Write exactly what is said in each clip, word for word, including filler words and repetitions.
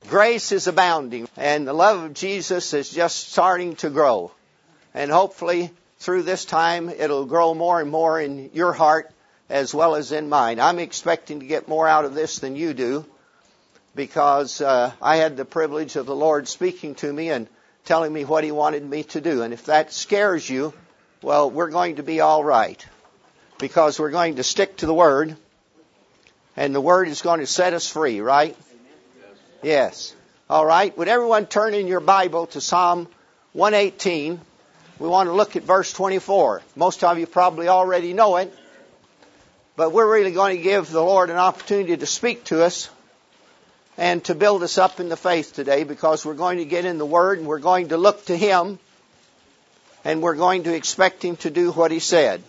Grace is abounding, and the love of Jesus is just starting to grow. And hopefully, through this time, it'll grow more and more in your heart as well as in mine. I'm expecting to get more out of this than you do, because uh, I had the privilege of the Lord speaking to me and telling me what He wanted me to do. And if that scares you, well, we're going to be all right, because we're going to stick to the Word, and the Word is going to set us free, right? Yes. All right. Would everyone turn in your Bible to Psalm one eighteen? We want to look at verse twenty-four. Most of you probably already know it, but we're really going to give the Lord an opportunity to speak to us and to build us up in the faith today, because we're going to get in the Word and we're going to look to Him and we're going to expect Him to do what He said.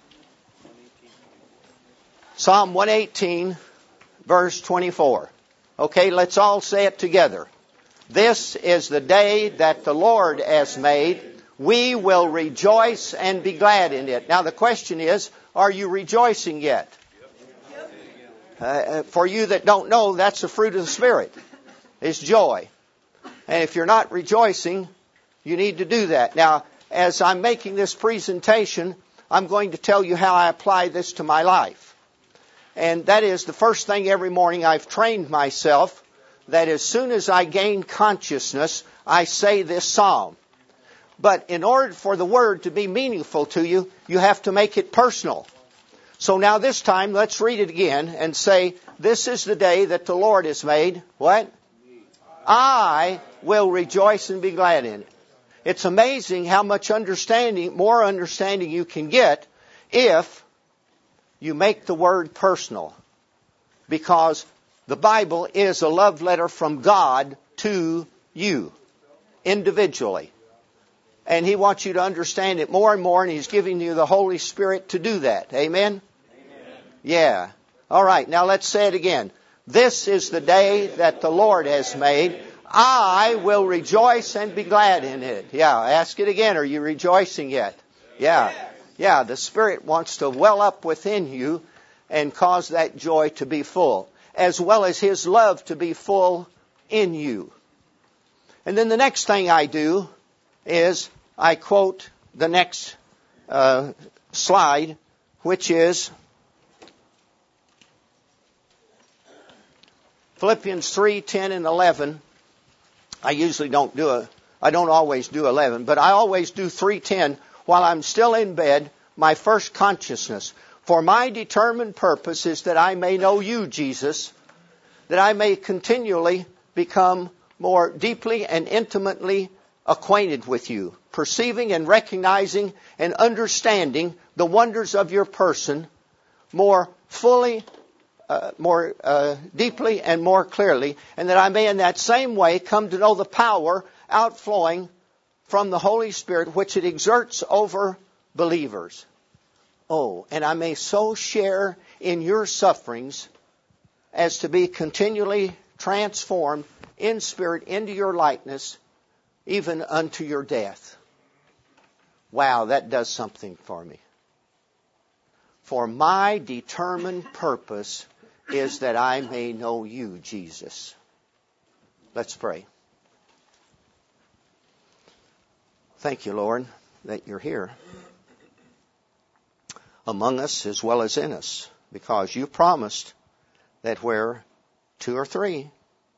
Psalm one eighteen, verse twenty-four. Okay, let's all say it together. This is the day that the Lord has made. We will rejoice and be glad in it. Now the question is, are you rejoicing yet? Uh, for you that don't know, that's the fruit of the Spirit. It's joy. And if you're not rejoicing, you need to do that. Now, as I'm making this presentation, I'm going to tell you how I apply this to my life. And that is, the first thing every morning I've trained myself that as soon as I gain consciousness, I say this psalm. But in order for the Word to be meaningful to you, you have to make it personal. So now this time, let's read it again and say, this is the day that the Lord has made. What? I will rejoice and be glad in it. It's amazing how much understanding, more understanding you can get if you make the Word personal. Because the Bible is a love letter from God to you, individually. And He wants you to understand it more and more, and He's giving you the Holy Spirit to do that. Amen? Amen. Yeah. All right, now let's say it again. This is the day that the Lord has made. I will rejoice and be glad in it. Yeah, ask it again. Are you rejoicing yet? Yeah. Yeah, the Spirit wants to well up within you and cause that joy to be full, as well as His love to be full in you. And then the next thing I do is I quote the next uh, slide, which is Philippians three, ten, and eleven. I usually don't do a, I don't always do eleven, but I always do three ten while I'm still in bed, my first consciousness. For my determined purpose is that I may know you, Jesus, that I may continually become more deeply and intimately acquainted with you, perceiving and recognizing and understanding the wonders of your person more fully, uh, more uh, deeply and more clearly, and that I may in that same way come to know the power outflowing from the Holy Spirit, which it exerts over believers. Oh, and I may so share in your sufferings as to be continually transformed in spirit into your likeness, even unto your death. Wow, that does something for me. For my determined purpose is that I may know you, Jesus. Let's pray. Thank you, Lord, that you're here among us as well as in us, because you promised that where two or three,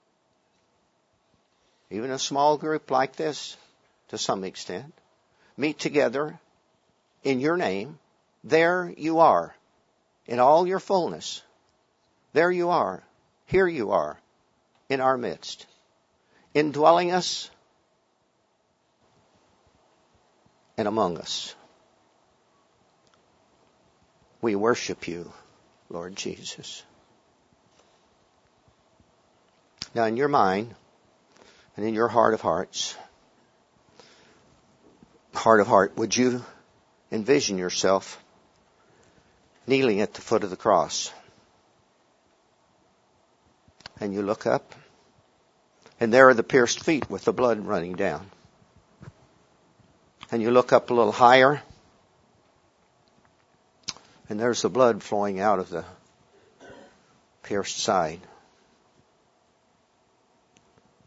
even a small group like this, to some extent, meet together in your name, there you are, in all your fullness. There you are. Here you are, in our midst, indwelling us and among us. We worship you, Lord Jesus. Now in your mind and in your heart of hearts, heart of heart, would you envision yourself kneeling at the foot of the cross? And you look up, and there are the pierced feet with the blood running down. And you look up a little higher, and there's the blood flowing out of the pierced side.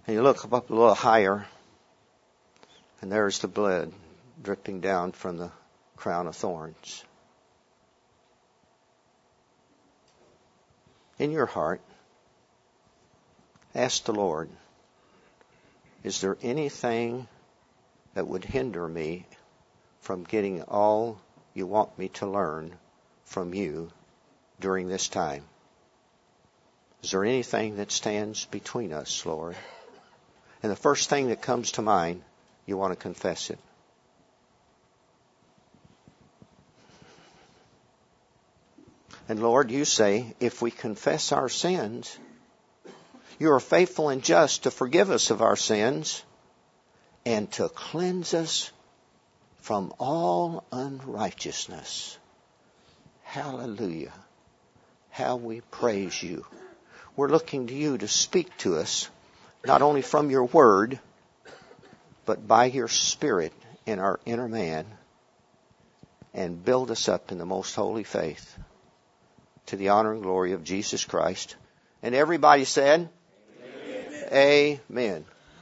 And you look up a little higher, and there's the blood dripping down from the crown of thorns. In your heart, ask the Lord, is there anything that would hinder me from getting all you want me to learn from you during this time? Is there anything that stands between us, Lord? And the first thing that comes to mind, you want to confess it. And Lord, you say, if we confess our sins, you are faithful and just to forgive us of our sins and to cleanse us from all unrighteousness. Hallelujah. How we praise you. We're looking to you to speak to us, not only from your word, but by your Spirit in our inner man, and build us up in the most holy faith to the honor and glory of Jesus Christ. And everybody said, Amen. Amen.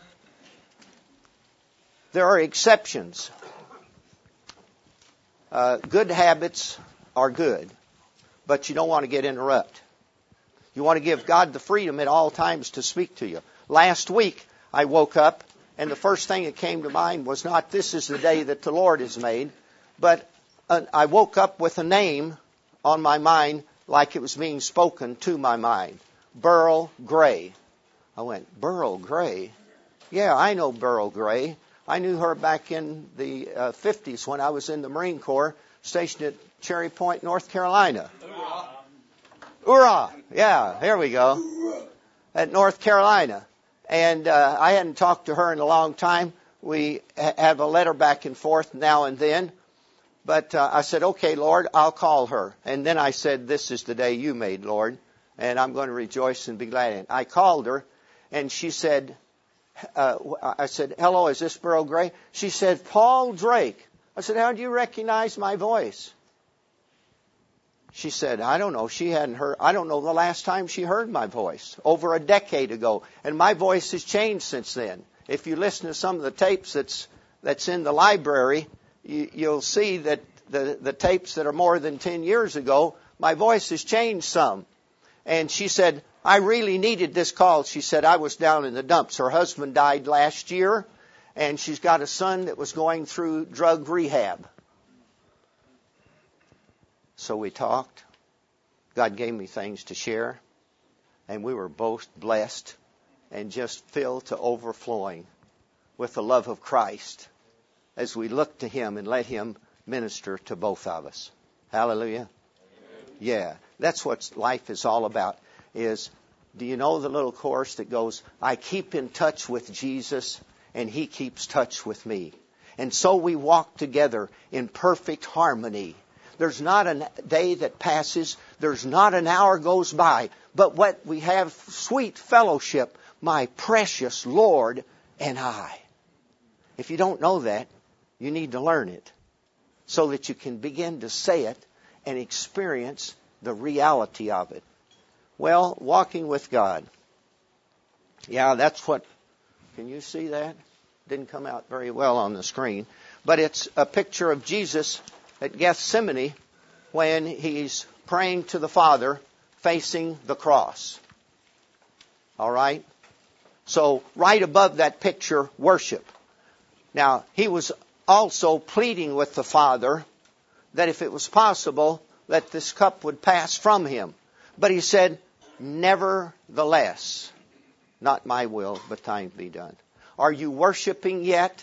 There are exceptions. Uh, good habits are good, but you don't want to get interrupted. You want to give God the freedom at all times to speak to you. Last week, I woke up, and the first thing that came to mind was not, this is the day that the Lord has made, but uh, I woke up with a name on my mind like it was being spoken to my mind. Beryl Gray. I went, Beryl Gray? Yeah, I know Beryl Gray. I knew her back in the uh, fifties when I was in the Marine Corps, stationed at Cherry Point, North Carolina. Hoorah! Yeah, there we go. At North Carolina. And uh, I hadn't talked to her in a long time. We ha- have a letter back and forth now and then. But uh, I said, okay, Lord, I'll call her. And then I said, this is the day you made, Lord, and I'm going to rejoice and be glad in it. I called her, and she said, uh, I said, hello, is this Beryl Gray? She said, Paul Drake. I said, how do you recognize my voice? She said, I don't know. She hadn't heard, I don't know the last time she heard my voice, over a decade ago. And my voice has changed since then. If you listen to some of the tapes that's, that's in the library, you, you'll see that the, the tapes that are more than ten years ago, my voice has changed some. And she said, I really needed this call. She said, I was down in the dumps. Her husband died last year, and she's got a son that was going through drug rehab. So we talked. God gave me things to share, and we were both blessed and just filled to overflowing with the love of Christ as we look to Him and let Him minister to both of us. Hallelujah. Yeah, that's what life is all about. Is, do you know the little chorus that goes, I keep in touch with Jesus and He keeps touch with me. And so we walk together in perfect harmony. There's not a day that passes. There's not an hour goes by. But what we have sweet fellowship, my precious Lord and I. If you don't know that, you need to learn it so that you can begin to say it and experience the reality of it. Well, walking with God. Yeah, that's what, can you see that? Didn't come out very well on the screen. But it's a picture of Jesus at Gethsemane when He's praying to the Father facing the cross. All right? So right above that picture, worship. Now, He was also pleading with the Father that if it was possible, that this cup would pass from Him. But He said, nevertheless, not my will, but thine be done. Are you worshiping yet?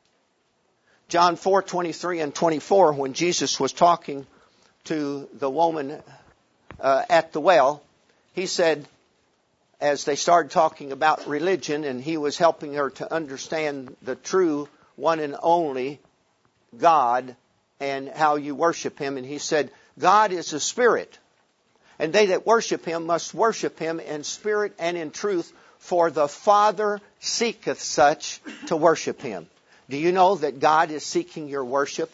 John four twenty-three and twenty-four, when Jesus was talking to the woman uh, at the well, He said, as they started talking about religion, and He was helping her to understand the true one and only God and how you worship Him, and He said, God is a spirit, and they that worship Him must worship Him in spirit and in truth, for the Father seeketh such to worship Him. Do you know that God is seeking your worship?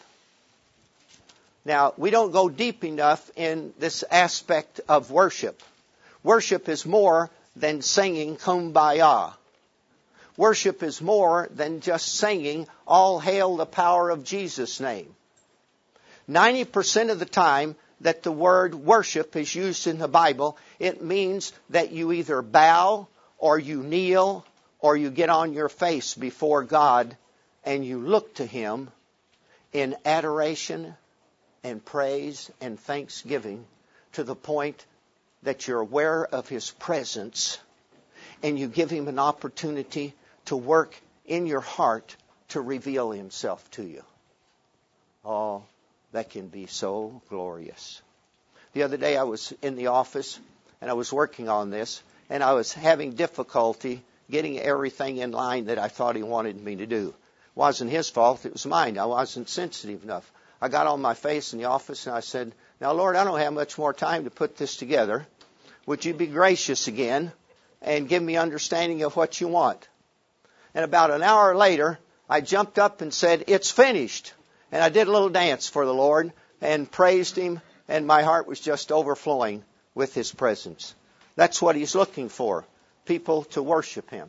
Now, we don't go deep enough in this aspect of worship. Worship is more than singing Kumbaya. worship is more than just singing, all hail the power of Jesus' name. ninety percent of the time that the word worship is used in the Bible, it means that you either bow or you kneel or you get on your face before God and you look to Him in adoration and praise and thanksgiving to the point that you're aware of His presence and you give Him an opportunity to work in your heart to reveal Himself to you. Oh, that can be so glorious. The other day I was in the office and I was working on this and I was having difficulty getting everything in line that I thought He wanted me to do. It wasn't His fault, it was mine. I wasn't sensitive enough. I got on my face in the office and I said, now Lord, I don't have much more time to put this together. Would you be gracious again and give me understanding of what you want? And about an hour later, I jumped up and said, it's finished. And I did a little dance for the Lord and praised Him, and my heart was just overflowing with His presence. That's what He's looking for, people to worship Him.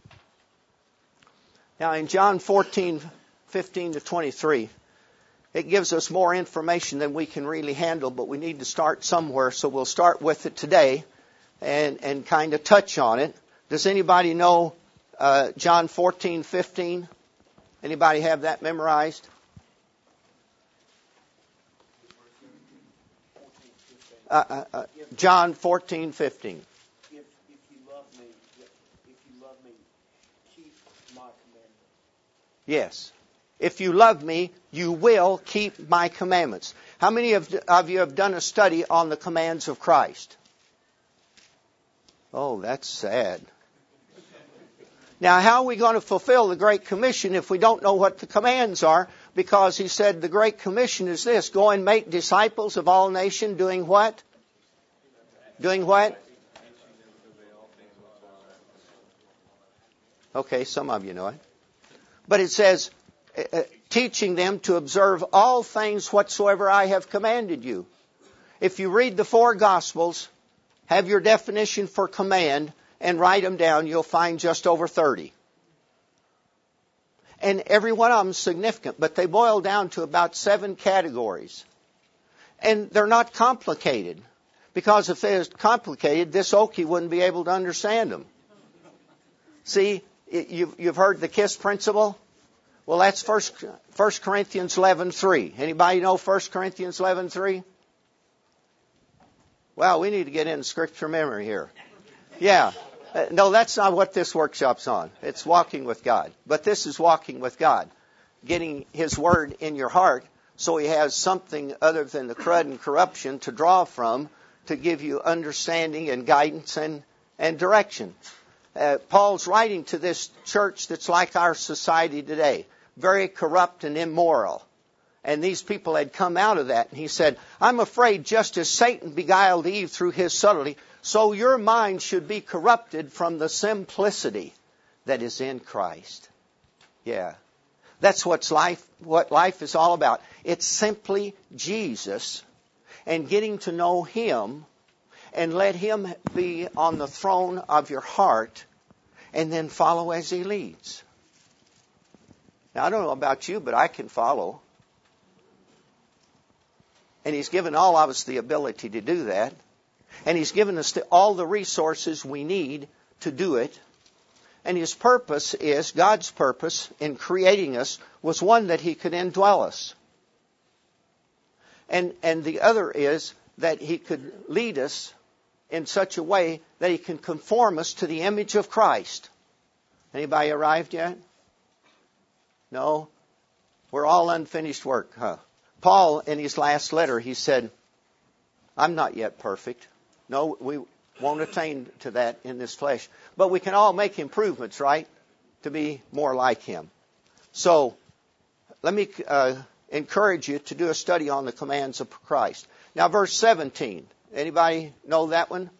Now in John fourteen, fifteen to twenty-three, it gives us more information than we can really handle, but we need to start somewhere, so we'll start with it today and, and kind of touch on it. Does anybody know uh, John fourteen, fifteen? Anybody have that memorized? Uh, uh, uh, John fourteen, fifteen. If, if you love me, if you love me, keep my commandments. Yes. If you love me, you will keep my commandments. How many of, of you have done a study on the commands of Christ? Oh, that's sad. Now, how are we going to fulfill the Great Commission if we don't know what the commands are? Because He said the Great Commission is this: go and make disciples of all nations, doing what? Doing what? Okay, some of you know it. But it says, uh, teaching them to observe all things whatsoever I have commanded you. If you read the four Gospels, have your definition for command, and write them down, you'll find just over thirty. And every one of them is significant, but they boil down to about seven categories. And they're not complicated, because if they were complicated, this Okie wouldn't be able to understand them. See, you've, you've heard the KISS principle? Well, that's First Corinthians eleven three. Anybody know First Corinthians eleven three? Well, we need to get into scripture memory here. Yeah. Uh, no, that's not what this workshop's on. It's walking with God. But this is walking with God. Getting His Word in your heart so He has something other than the crud and corruption to draw from to give you understanding and guidance and, and direction. Uh, Paul's writing to this church that's like our society today. Very corrupt and immoral. And these people had come out of that. And he said, I'm afraid just as Satan beguiled Eve through his subtlety, so your mind should be corrupted from the simplicity that is in Christ. Yeah. That's what's life, what life is all about. It's simply Jesus and getting to know Him and let Him be on the throne of your heart and then follow as He leads. Now, I don't know about you, but I can follow. And He's given all of us the ability to do that. And He's given us the, all the resources we need to do it. And His purpose is, God's purpose in creating us was one that He could indwell us. And, and the other is that He could lead us in such a way that He can conform us to the image of Christ. Anybody arrived yet? No? We're all unfinished work, huh? Paul, in his last letter, he said, I'm not yet perfect. No, we won't attain to that in this flesh. But we can all make improvements, right? To be more like Him. So, let me uh, encourage you to do a study on the commands of Christ. Now, verse seventeen. Anybody know that one?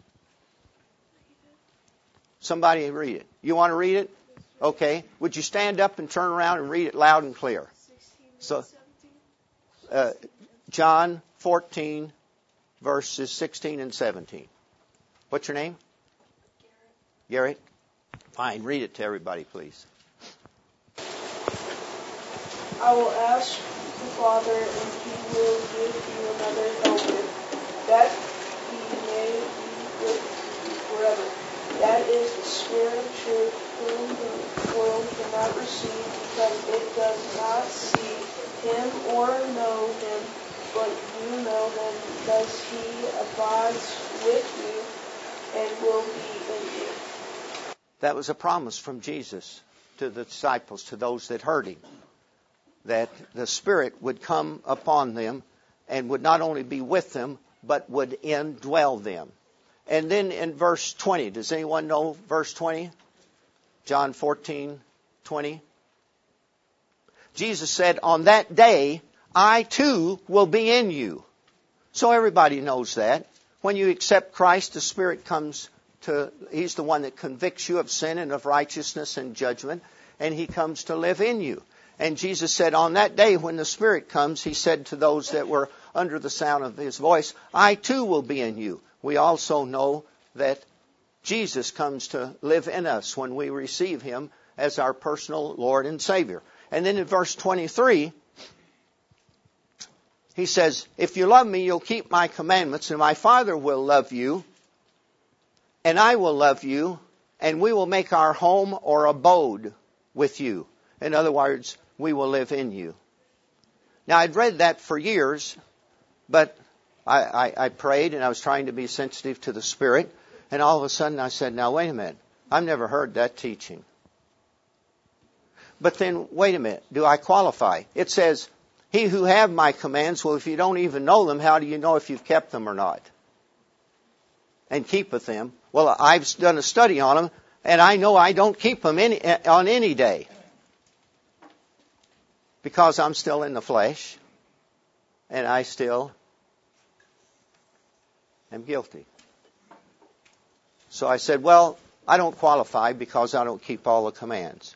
Somebody read it. You want to read it? Okay. Would you stand up and turn around and read it loud and clear? So, uh, John fourteen, verses sixteen and seventeen. What's your name? Garrett. Garrett. Fine. Read it to everybody, please. I will ask the Father, and He will give you another helper, that He may be with you forever. That is the Spirit of truth, whom the world cannot receive, because it does not see Him or know Him, but you know Him, because He abides with you and will be in you. That was a promise from Jesus to the disciples, to those that heard Him, that the Spirit would come upon them and would not only be with them, but would indwell them. And then in verse twenty, does anyone know verse twenty? John fourteen twenty. Jesus said, on that day, I too will be in you. So everybody knows that. When you accept Christ, the Spirit comes to, He's the one that convicts you of sin and of righteousness and judgment, and He comes to live in you. And Jesus said, on that day when the Spirit comes, He said to those that were under the sound of His voice, I too will be in you. We also know that Jesus comes to live in us when we receive Him as our personal Lord and Savior. And then in verse twenty-three, He says, if you love me, you'll keep my commandments, and my Father will love you, and I will love you, and we will make our home or abode with you. In other words, we will live in you. Now, I'd read that for years, but I, I, I prayed and I was trying to be sensitive to the Spirit. And all of a sudden I said, now wait a minute. I've never heard that teaching. But then, wait a minute. Do I qualify? It says, he who have my commands, well, if you don't even know them, how do you know if you've kept them or not? And keepeth them. Well, I've done a study on them, and I know I don't keep them any, on any day. Because I'm still in the flesh, and I still am guilty. So I said, well, I don't qualify because I don't keep all the commands.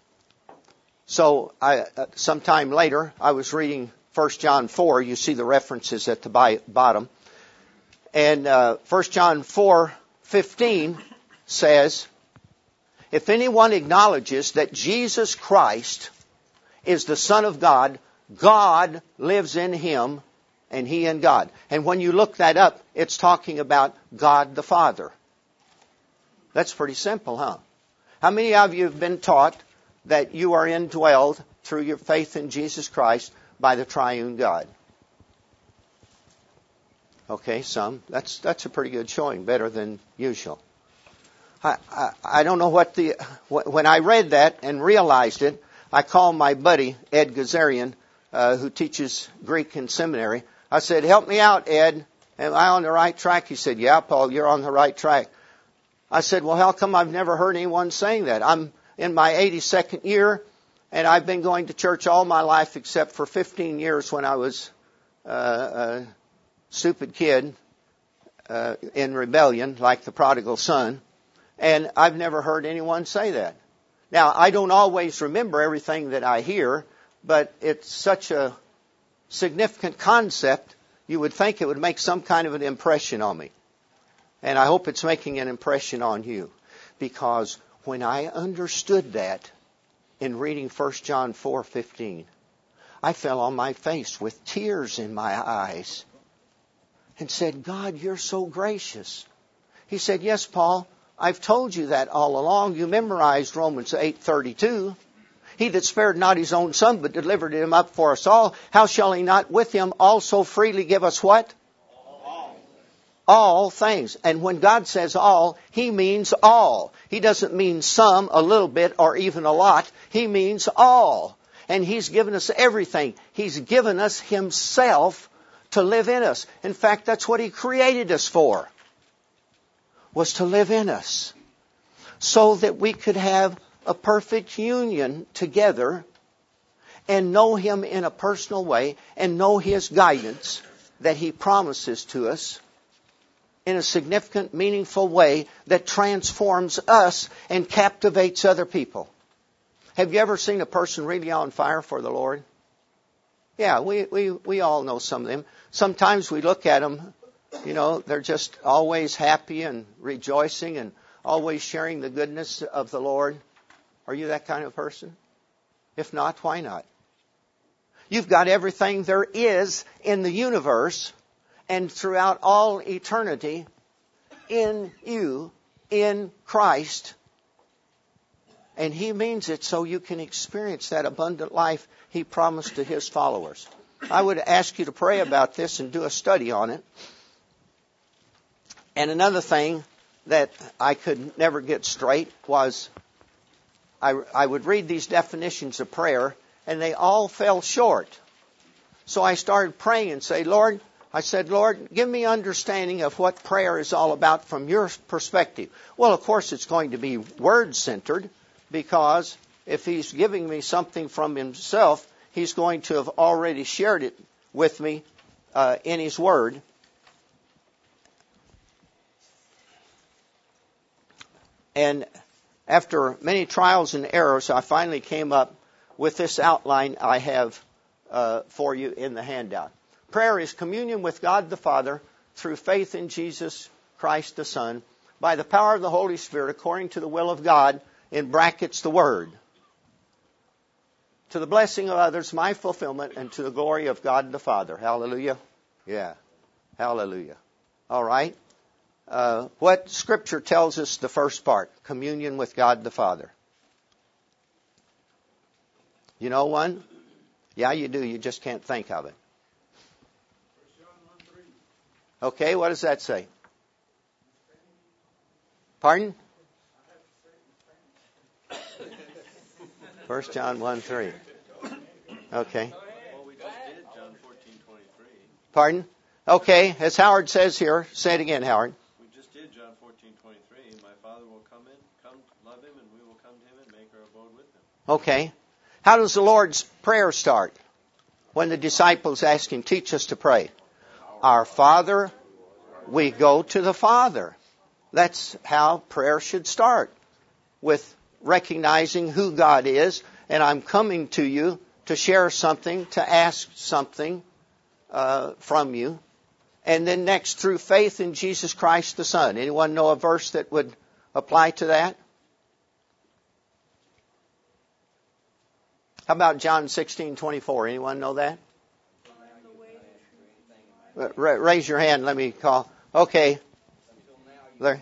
So I, uh, sometime later, I was reading First John four. You see the references at the bi- bottom. And uh, First John four fifteen says, if anyone acknowledges that Jesus Christ is the Son of God, God lives in Him, and He in God. And when you look that up, it's talking about God the Father. That's pretty simple, huh? How many of you have been taught that you are indwelled through your faith in Jesus Christ by the triune God? Okay, some. That's that's a pretty good showing, better than usual. I, I, I don't know what the... When I read that and realized it, I called my buddy, Ed Gazarian, uh, who teaches Greek in seminary. I said, help me out, Ed. Am I on the right track? He said, yeah, Paul, you're on the right track. I said, well, how come I've never heard anyone saying that? I'm in my eighty-second year, and I've been going to church all my life except for fifteen years when I was uh, a stupid kid uh, in rebellion, like the prodigal son. And I've never heard anyone say that. Now, I don't always remember everything that I hear, but it's such a significant concept, you would think it would make some kind of an impression on me. And I hope it's making an impression on you. Because when I understood that in reading First John four fifteen, I fell on my face with tears in my eyes and said, God, you're so gracious. He said, yes, Paul, I've told you that all along. You memorized Romans eight thirty-two. He that spared not His own Son, but delivered Him up for us all, how shall He not with Him also freely give us what? All. All things. And when God says all, He means all. He doesn't mean some, a little bit, or even a lot. He means all. And He's given us everything. He's given us Himself to live in us. In fact, that's what He created us for, was to live in us, so that we could have a perfect union together and know Him in a personal way and know His guidance that He promises to us in a significant, meaningful way that transforms us and captivates other people. Have you ever seen a person really on fire for the Lord? Yeah, we, we, we all know some of them. Sometimes we look at them, you know, they're just always happy and rejoicing and always sharing the goodness of the Lord? Are you that kind of person? If not, why not? You've got everything there is in the universe and throughout all eternity in you, in Christ. And He means it so you can experience that abundant life He promised to His followers. I would ask you to pray about this and do a study on it. And another thing that I could never get straight was I, I would read these definitions of prayer, and they all fell short. So I started praying and say, Lord, I said, Lord, give me understanding of what prayer is all about from your perspective. Well, of course, it's going to be word-centered, because if He's giving me something from Himself, He's going to have already shared it with me uh, in His Word. And after many trials and errors, I finally came up with this outline I have uh, for you in the handout. Prayer is communion with God the Father through faith in Jesus Christ the Son, by the power of the Holy Spirit, according to the will of God, in brackets the Word, to the blessing of others, my fulfillment, and to the glory of God the Father. Hallelujah. Yeah. Hallelujah. All right. Uh, what Scripture tells us the first part, communion with God the Father. You know one? Yeah, you do. You just can't think of it. Okay, what does that say? Pardon? First John one three. Okay. Well, we just did John fourteen twenty-three. Pardon? Okay, as Howard says here, say it again, Howard. We just did John fourteen twenty-three. My Father will come in, come love Him, and we will come to Him and make our abode with Him. Okay. How does the Lord's Prayer start? When the disciples ask Him, teach us to pray. Our Father, we go to the Father. That's how prayer should start, with recognizing who God is, and I'm coming to you to share something, to ask something uh, from you. And then next, through faith in Jesus Christ the Son. Anyone know a verse that would apply to that? How about John sixteen twenty-four? Anyone know that? Raise your hand. Let me call. Okay. There.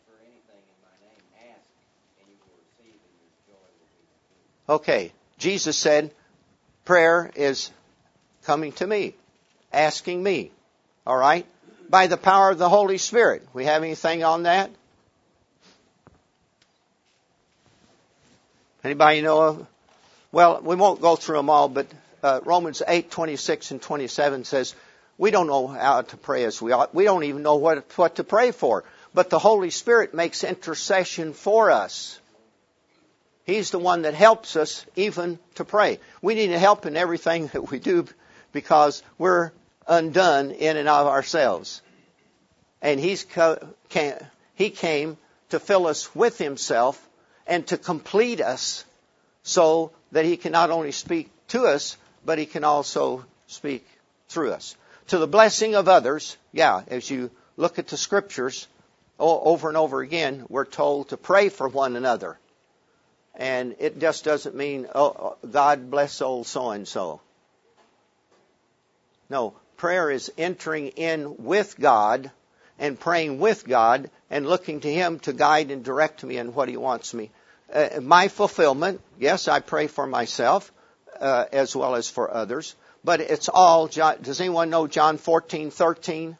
Okay. Jesus said, prayer is coming to me, asking me. All right? By the power of the Holy Spirit. We have anything on that? Anybody know of? Well, we won't go through them all, but uh, Romans eight twenty-six and twenty-seven says, we don't know how to pray as we ought. We don't even know what, what to pray for. But the Holy Spirit makes intercession for us. He's the one that helps us even to pray. We need help in everything that we do because we're undone in and of ourselves. And he's co- can, He came to fill us with Himself and to complete us so that He can not only speak to us, but He can also speak through us. To the blessing of others, yeah, as you look at the Scriptures, over and over again, we're told to pray for one another. And it just doesn't mean, oh, God bless old so-and-so. No, prayer is entering in with God and praying with God and looking to Him to guide and direct me in what He wants me. Uh, my fulfillment, yes, I pray for myself uh, as well as for others. But it's all, does anyone know John fourteen thirteen?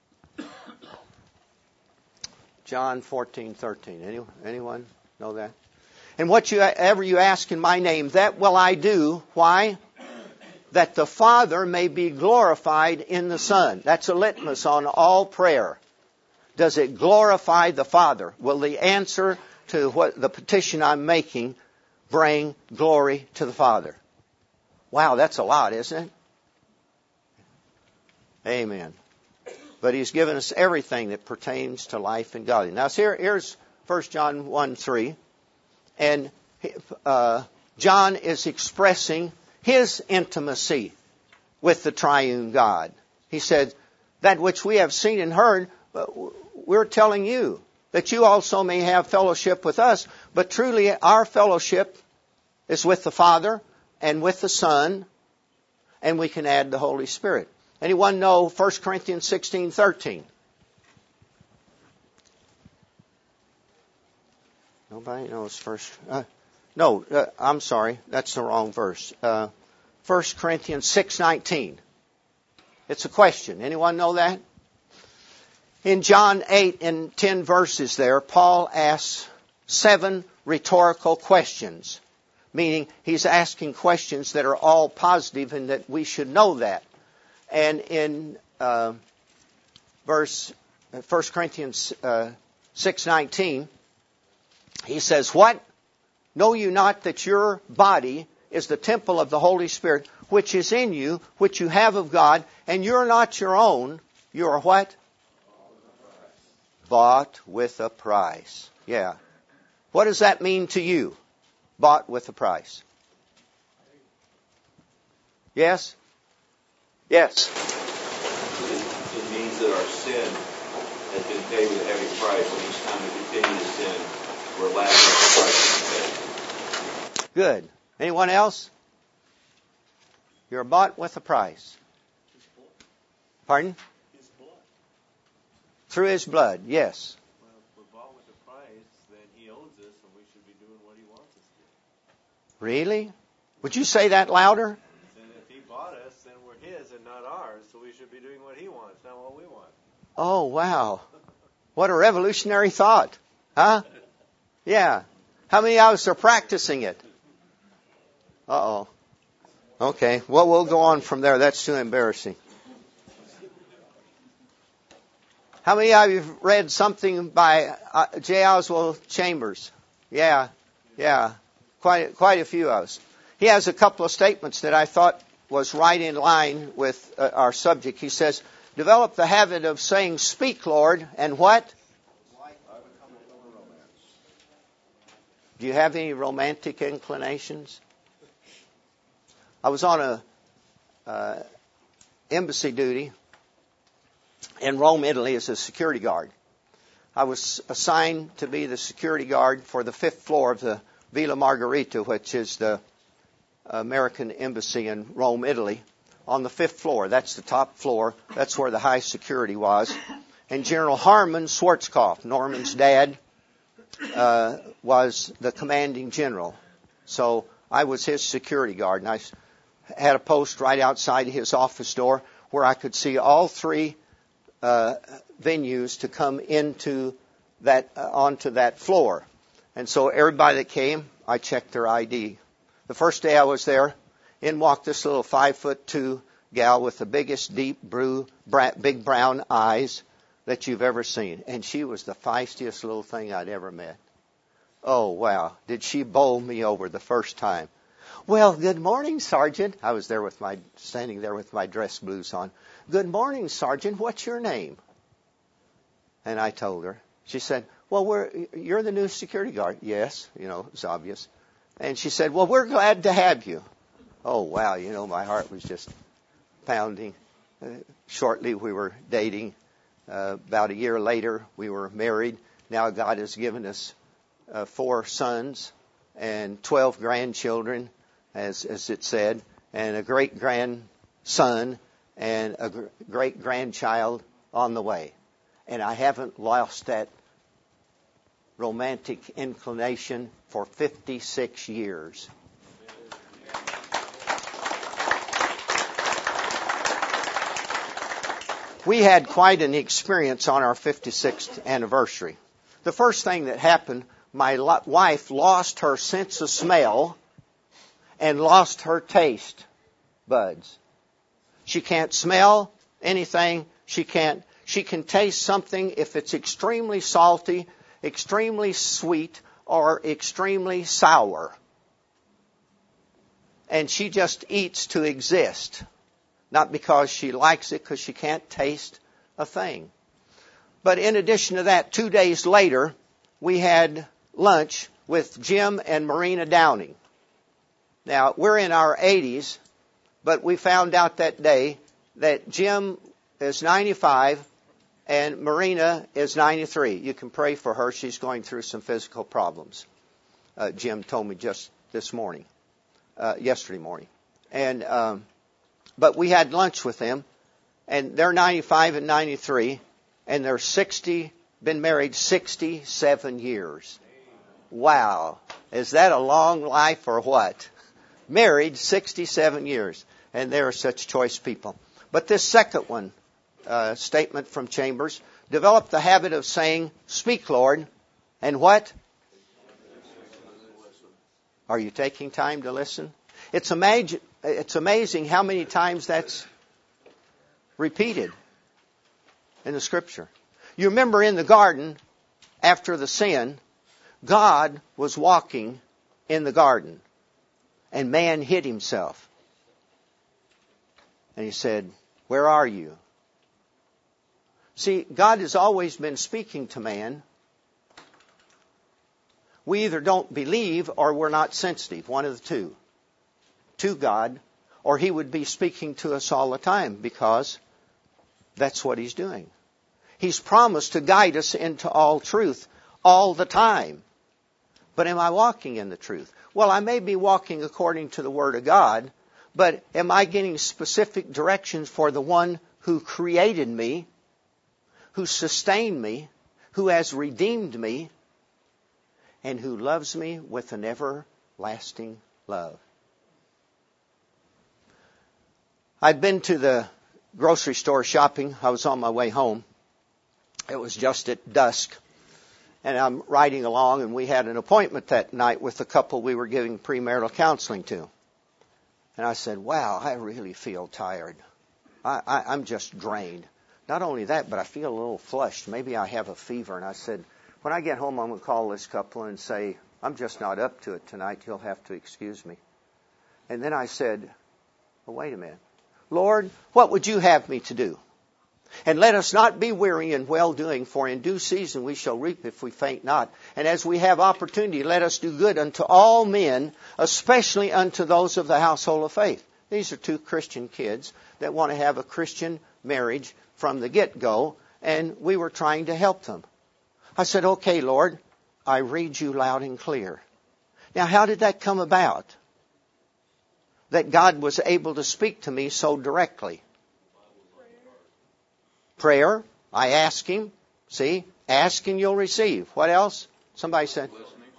John fourteen thirteen. Any, anyone know that? And whatever you ask in my name, that will I do. Why? That the Father may be glorified in the Son. That's a litmus on all prayer. Does it glorify the Father? Will the answer to what the petition I'm making bring glory to the Father? Wow, that's a lot, isn't it? Amen. But He's given us everything that pertains to life and godliness. Now, here, here's First John one three. And uh, John is expressing his intimacy with the triune God. He said, that which we have seen and heard, we're telling you. that you also may have fellowship with us. But truly our fellowship is with the Father and with the Son, and we can add the Holy Spirit. Anyone know First Corinthians sixteen thirteen? Nobody knows first. Uh, no, uh, I'm sorry. That's the wrong verse. Uh, First Corinthians six nineteen. It's a question. Anyone know that? In John eight and ten verses there, Paul asks seven rhetorical questions, meaning he's asking questions that are all positive and that we should know that. And in uh, verse First Corinthians uh, six nineteen, he says, "What? Know you not that your body is the temple of the Holy Spirit, which is in you, which you have of God, and you're not your own, you are what? Bought with a price." Yeah. What does that mean to you? Bought with a price. Yes? Yes. It, it means that our sin has been paid with a heavy price, and each time we continue to sin, we're laughing at the price to pay. Good. Anyone else? You're bought with a price. Pardon? His blood. Through His blood, yes. Well, if we're bought with a price, then He owns us, and we should be doing what He wants us to. Really? Would you say that louder? And if He bought us, then we're His and not ours, so we should be doing what He wants, not what we want. Oh, wow. What a revolutionary thought. Huh? Yeah. How many of us are practicing it? Uh-oh. Okay. Well, we'll go on from there. That's too embarrassing. How many of you have read something by uh, J. Oswald Chambers? Yeah. Yeah. Quite, quite a few of us. He has a couple of statements that I thought was right in line with uh, our subject. He says, develop the habit of saying, "Speak, Lord," and what? Do you have any romantic inclinations? I was on a uh, embassy duty in Rome, Italy, as a security guard. I was assigned to be the security guard for the fifth floor of the Villa Margherita, which is the American embassy in Rome, Italy. On the fifth floor, that's the top floor. That's where the high security was. And General Harman Schwarzkopf, Norman's dad, uh, was the commanding general. So I was his security guard, and I had a post right outside his office door where I could see all three uh, venues to come into that uh, onto that floor. And so everybody that came, I checked their I D. The first day I was there, in walked this little five foot two gal with the biggest deep blue, big brown eyes that you've ever seen. And she was the feistiest little thing I'd ever met. Oh, wow. Did she bowl me over the first time? "Well, good morning, Sergeant." I was there with my, standing there with my dress blues on. "Good morning, Sergeant. What's your name?" And I told her. She said, "Well, we're, you're the new security guard." "Yes." You know, it's obvious. And she said, "Well, we're glad to have you." Oh, wow. You know, my heart was just pounding. Uh, shortly, we were dating. Uh, about a year later, we were married. Now God has given us uh, four sons and twelve grandchildren, as, as it said, and a great-grandson and a gr- great-grandchild on the way. And I haven't lost that romantic inclination for fifty-six years. We had quite an experience on our fifty-sixth anniversary. The first thing that happened, my lo- wife lost her sense of smell and lost her taste buds. She can't smell anything. She can't. She can taste something if it's extremely salty, extremely sweet, or extremely sour. And she just eats to exist. Not because she likes it, because she can't taste a thing. But in addition to that, two days later, we had lunch with Jim and Marina Downing. Now, we're in our eighties, but we found out that day that Jim is ninety-five And Marina is ninety-three. You can pray for her. She's going through some physical problems. Uh, Jim told me just this morning, uh, yesterday morning. And um, but we had lunch with them, and they're ninety-five and ninety-three, and they're sixty, been married sixty-seven years. Wow. Is that a long life or what? Married sixty-seven years. And they are such choice people. But this second one, uh, statement from Chambers, develop the habit of saying, speak, Lord, and what? Are you taking time to listen? It's, imagine, it's amazing how many times that's repeated in the Scripture. You remember in the garden, after the sin, God was walking in the garden, and man hid himself. And he said, where are you? See, God has always been speaking to man. We either don't believe or we're not sensitive, one of the two, to God, or He would be speaking to us all the time because that's what He's doing. He's promised to guide us into all truth all the time. But am I walking in the truth? Well, I may be walking according to the Word of God, but am I getting specific directions for the one who created me, who sustained me, who has redeemed me, and who loves me with an everlasting love? I'd been to the grocery store shopping. I was on my way home. It was just at dusk. And I'm riding along, and we had an appointment that night with the couple we were giving premarital counseling to. And I said, wow, I really feel tired. I, I, I'm just drained. Not only that, but I feel a little flushed. Maybe I have a fever. And I said, when I get home, I'm going to call this couple and say, I'm just not up to it tonight. You'll have to excuse me. And then I said, well, wait a minute. Lord, what would you have me to do? And let us not be weary in well-doing, for in due season we shall reap if we faint not. And as we have opportunity, let us do good unto all men, especially unto those of the household of faith. These are two Christian kids that want to have a Christian marriage from the get-go, and we were trying to help them. I said, okay, Lord, I read you loud and clear. Now, how did that come about? That God was able to speak to me so directly. Prayer. I ask Him. See? Ask and you'll receive. What else? Somebody said.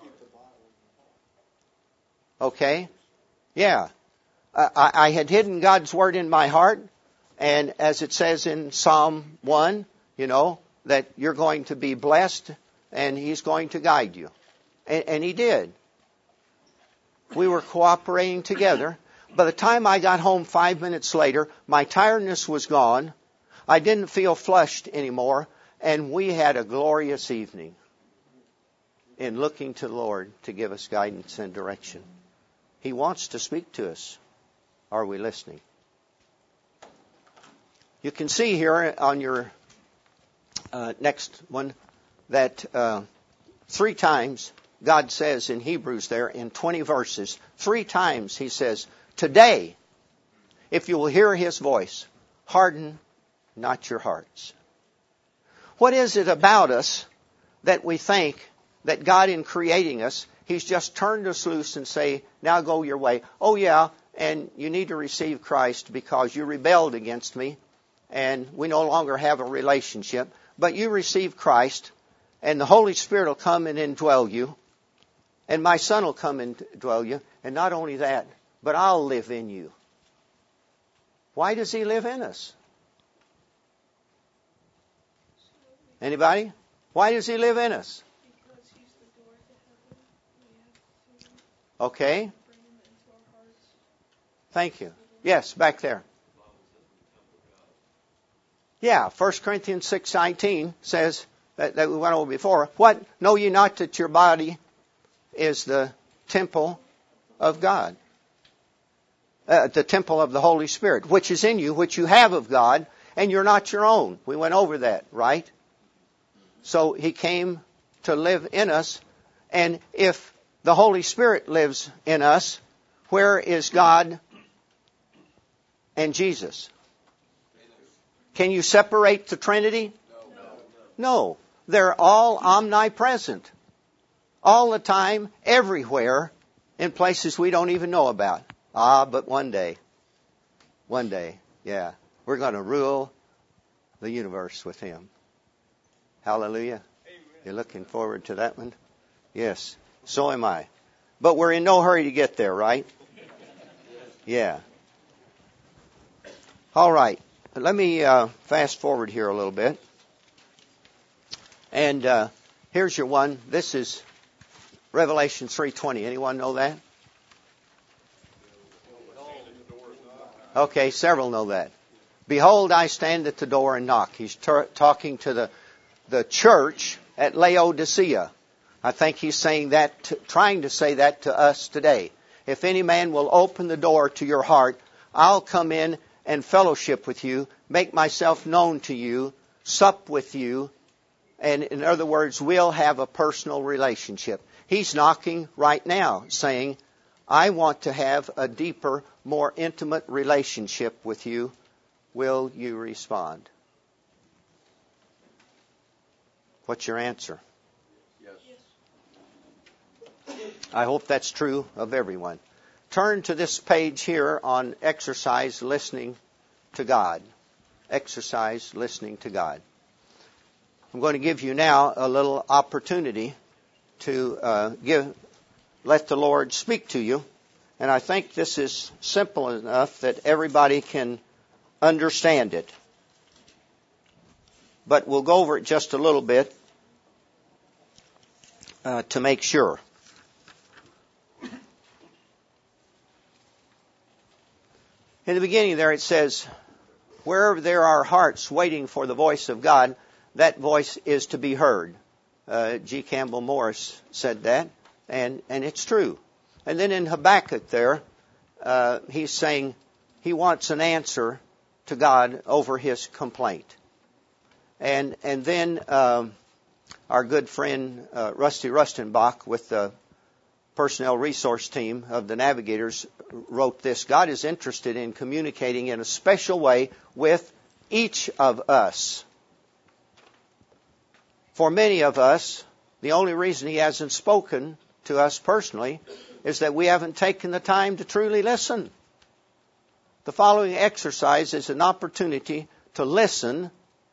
Okay. Yeah. I, I had hidden God's Word in my heart. And as it says in Psalm one, you know, that you're going to be blessed and He's going to guide you. And, and He did. We were cooperating together. By the time I got home five minutes later, my tiredness was gone. I didn't feel flushed anymore, and we had a glorious evening in looking to the Lord to give us guidance and direction. He wants to speak to us. Are we listening? You can see here on your uh, next one that uh, three times God says in Hebrews there in twenty verses, three times He says, today, if you will hear His voice, harden not your hearts. What is it about us that we think that God in creating us, He's just turned us loose and say, now go your way. Oh yeah, and you need to receive Christ because you rebelled against me and we no longer have a relationship. But you receive Christ and the Holy Spirit will come and indwell you and my Son will come and indwell you. And not only that, but I'll live in you. Why does He live in us? Anybody? Why does He live in us? Because He's the door to heaven. We have to Okay. bring Him into our hearts. Thank you. Yes, back there. Yeah, First Corinthians six nineteen says, that, that we went over before, what? Know ye not that your body is the temple of God? Uh, the temple of the Holy Spirit, which is in you, which you have of God, and you're not your own. We went over that, right? So He came to live in us. And if the Holy Spirit lives in us, where is God and Jesus? Can you separate the Trinity? No. They're all omnipresent. All the time, everywhere, in places we don't even know about. Ah, but one day, one day, yeah, we're going to rule the universe with Him. Hallelujah. Amen. You're looking forward to that one? Yes, so am I. But we're in no hurry to get there, right? Yeah. All right. Let me uh, fast forward here a little bit. And uh, here's your one. This is Revelation three twenty. Anyone know that? Okay, several know that. Behold, I stand at the door and knock. He's ter- talking to the the church at Laodicea. I think he's saying that, to, trying to say that to us today. If any man will open the door to your heart, I'll come in and fellowship with you, make myself known to you, sup with you, and in other words, we'll have a personal relationship. He's knocking right now, saying, I want to have a deeper, more intimate relationship with you. Will you respond? What's your answer? Yes. I hope that's true of everyone. Turn to this page here on exercise listening to God. Exercise listening to God. I'm going to give you now a little opportunity to uh, give, let the Lord speak to you. And I think this is simple enough that everybody can understand it. But we'll go over it just a little bit uh, to make sure. In the beginning there it says, wherever there are hearts waiting for the voice of God, that voice is to be heard. Uh, G. Campbell Morris said that, and, and it's true. And then in Habakkuk there, uh, he's saying he wants an answer to God over his complaint. And and then um, our good friend uh, Rusty Rustenbach with the personnel resource team of the Navigators wrote this. God is interested in communicating in a special way with each of us. For many of us, the only reason He hasn't spoken to us personally is that we haven't taken the time to truly listen. The following exercise is an opportunity to listen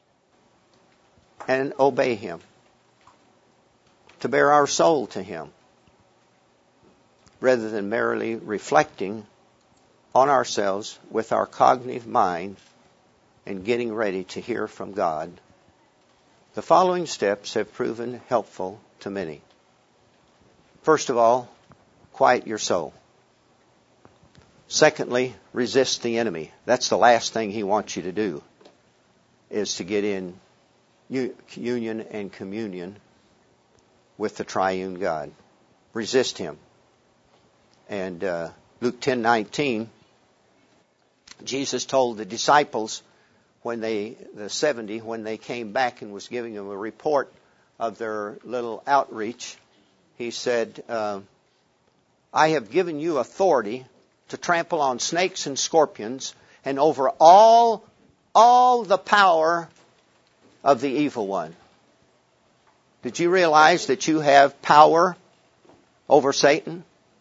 and obey Him, to bear our soul to Him, rather than merely reflecting on ourselves with our cognitive mind and getting ready to hear from God. The following steps have proven helpful to many. First of all, quiet your soul. Secondly, resist the enemy. That's the last thing he wants you to do, is to get in union and communion with the triune God. Resist him. And uh, Luke ten nineteen, Jesus told the disciples, when they, the seventy, when they came back and was giving them a report of their little outreach, He said, uh, I have given you authority to trample on snakes and scorpions and over all, all the power of the evil one. Did you realize that you have power over Satan?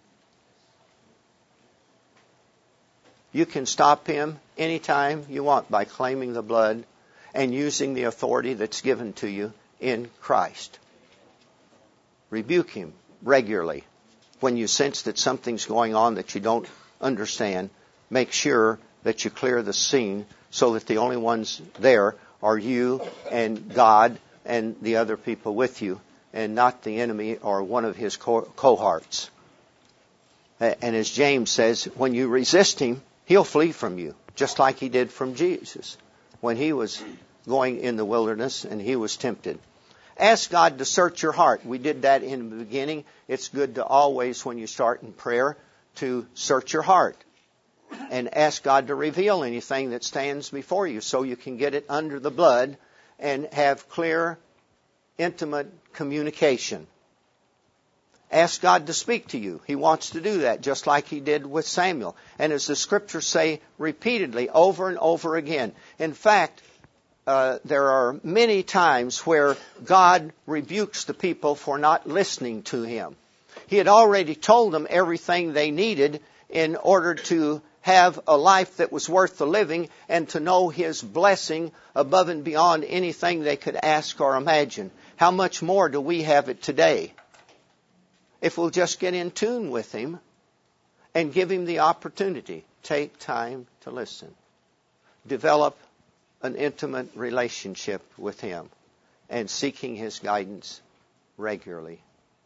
You can stop him anytime you want by claiming the blood and using the authority that's given to you in Christ. Rebuke him regularly. When you sense that something's going on that you don't understand, make sure that you clear the scene so that the only ones there are you and God and the other people with you, and not the enemy or one of his co- cohorts. And as James says, when you resist him, he'll flee from you, just like he did from Jesus when he was going in the wilderness and he was tempted. Ask God to search your heart. We did that in the beginning. It's good to always, when you start in prayer, to search your heart and ask God to reveal anything that stands before you so you can get it under the blood and have clear, intimate communication. Ask God to speak to you. He wants to do that, just like He did with Samuel. And as the Scriptures say repeatedly, over and over again. In fact, uh, there are many times where God rebukes the people for not listening to Him. He had already told them everything they needed in order to have a life that was worth the living and to know His blessing above and beyond anything they could ask or imagine. How much more do we have it today? If we'll just get in tune with Him and give Him the opportunity. Take time to listen. Develop an intimate relationship with Him and seeking His guidance regularly.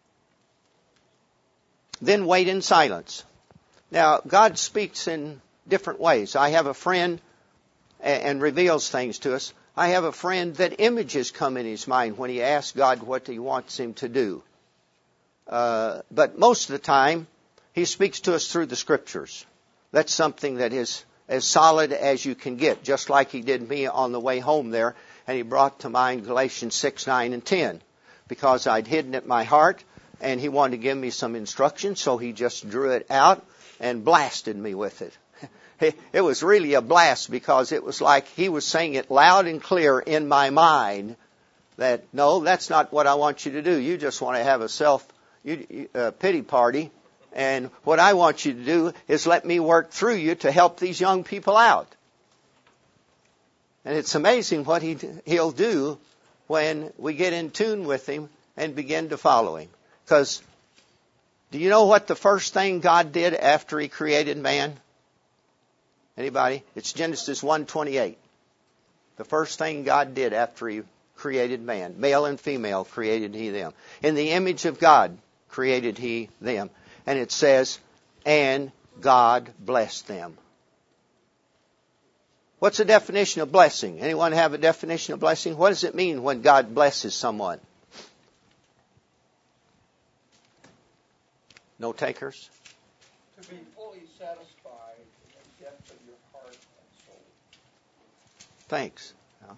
Then wait in silence. Now, God speaks in different ways. I have a friend and reveals things to us. I have a friend that images come in his mind when he asks God what He wants him to do. Uh, but most of the time, He speaks to us through the Scriptures. That's something that is as solid as you can get, just like He did me on the way home there, and He brought to mind Galatians six, nine, and ten, because I'd hidden it in my heart, and He wanted to give me some instruction, so He just drew it out and blasted me with it. It was really a blast, because it was like He was saying it loud and clear in my mind that, no, that's not what I want you to do. You just want to have a self uh, pity party. And what I want you to do is let me work through you to help these young people out. And it's amazing what he, He'll do when we get in tune with Him and begin to follow Him. Because do you know what the first thing God did after He created man? Anybody? It's Genesis one twenty-eight. The first thing God did after He created man. Male and female created He them. In the image of God created He them. And it says, and God blessed them. What's the definition of blessing? Anyone have a definition of blessing? What does it mean when God blesses someone? No takers? To be fully satisfied in the depth of your heart and soul. Thanks. Yeah.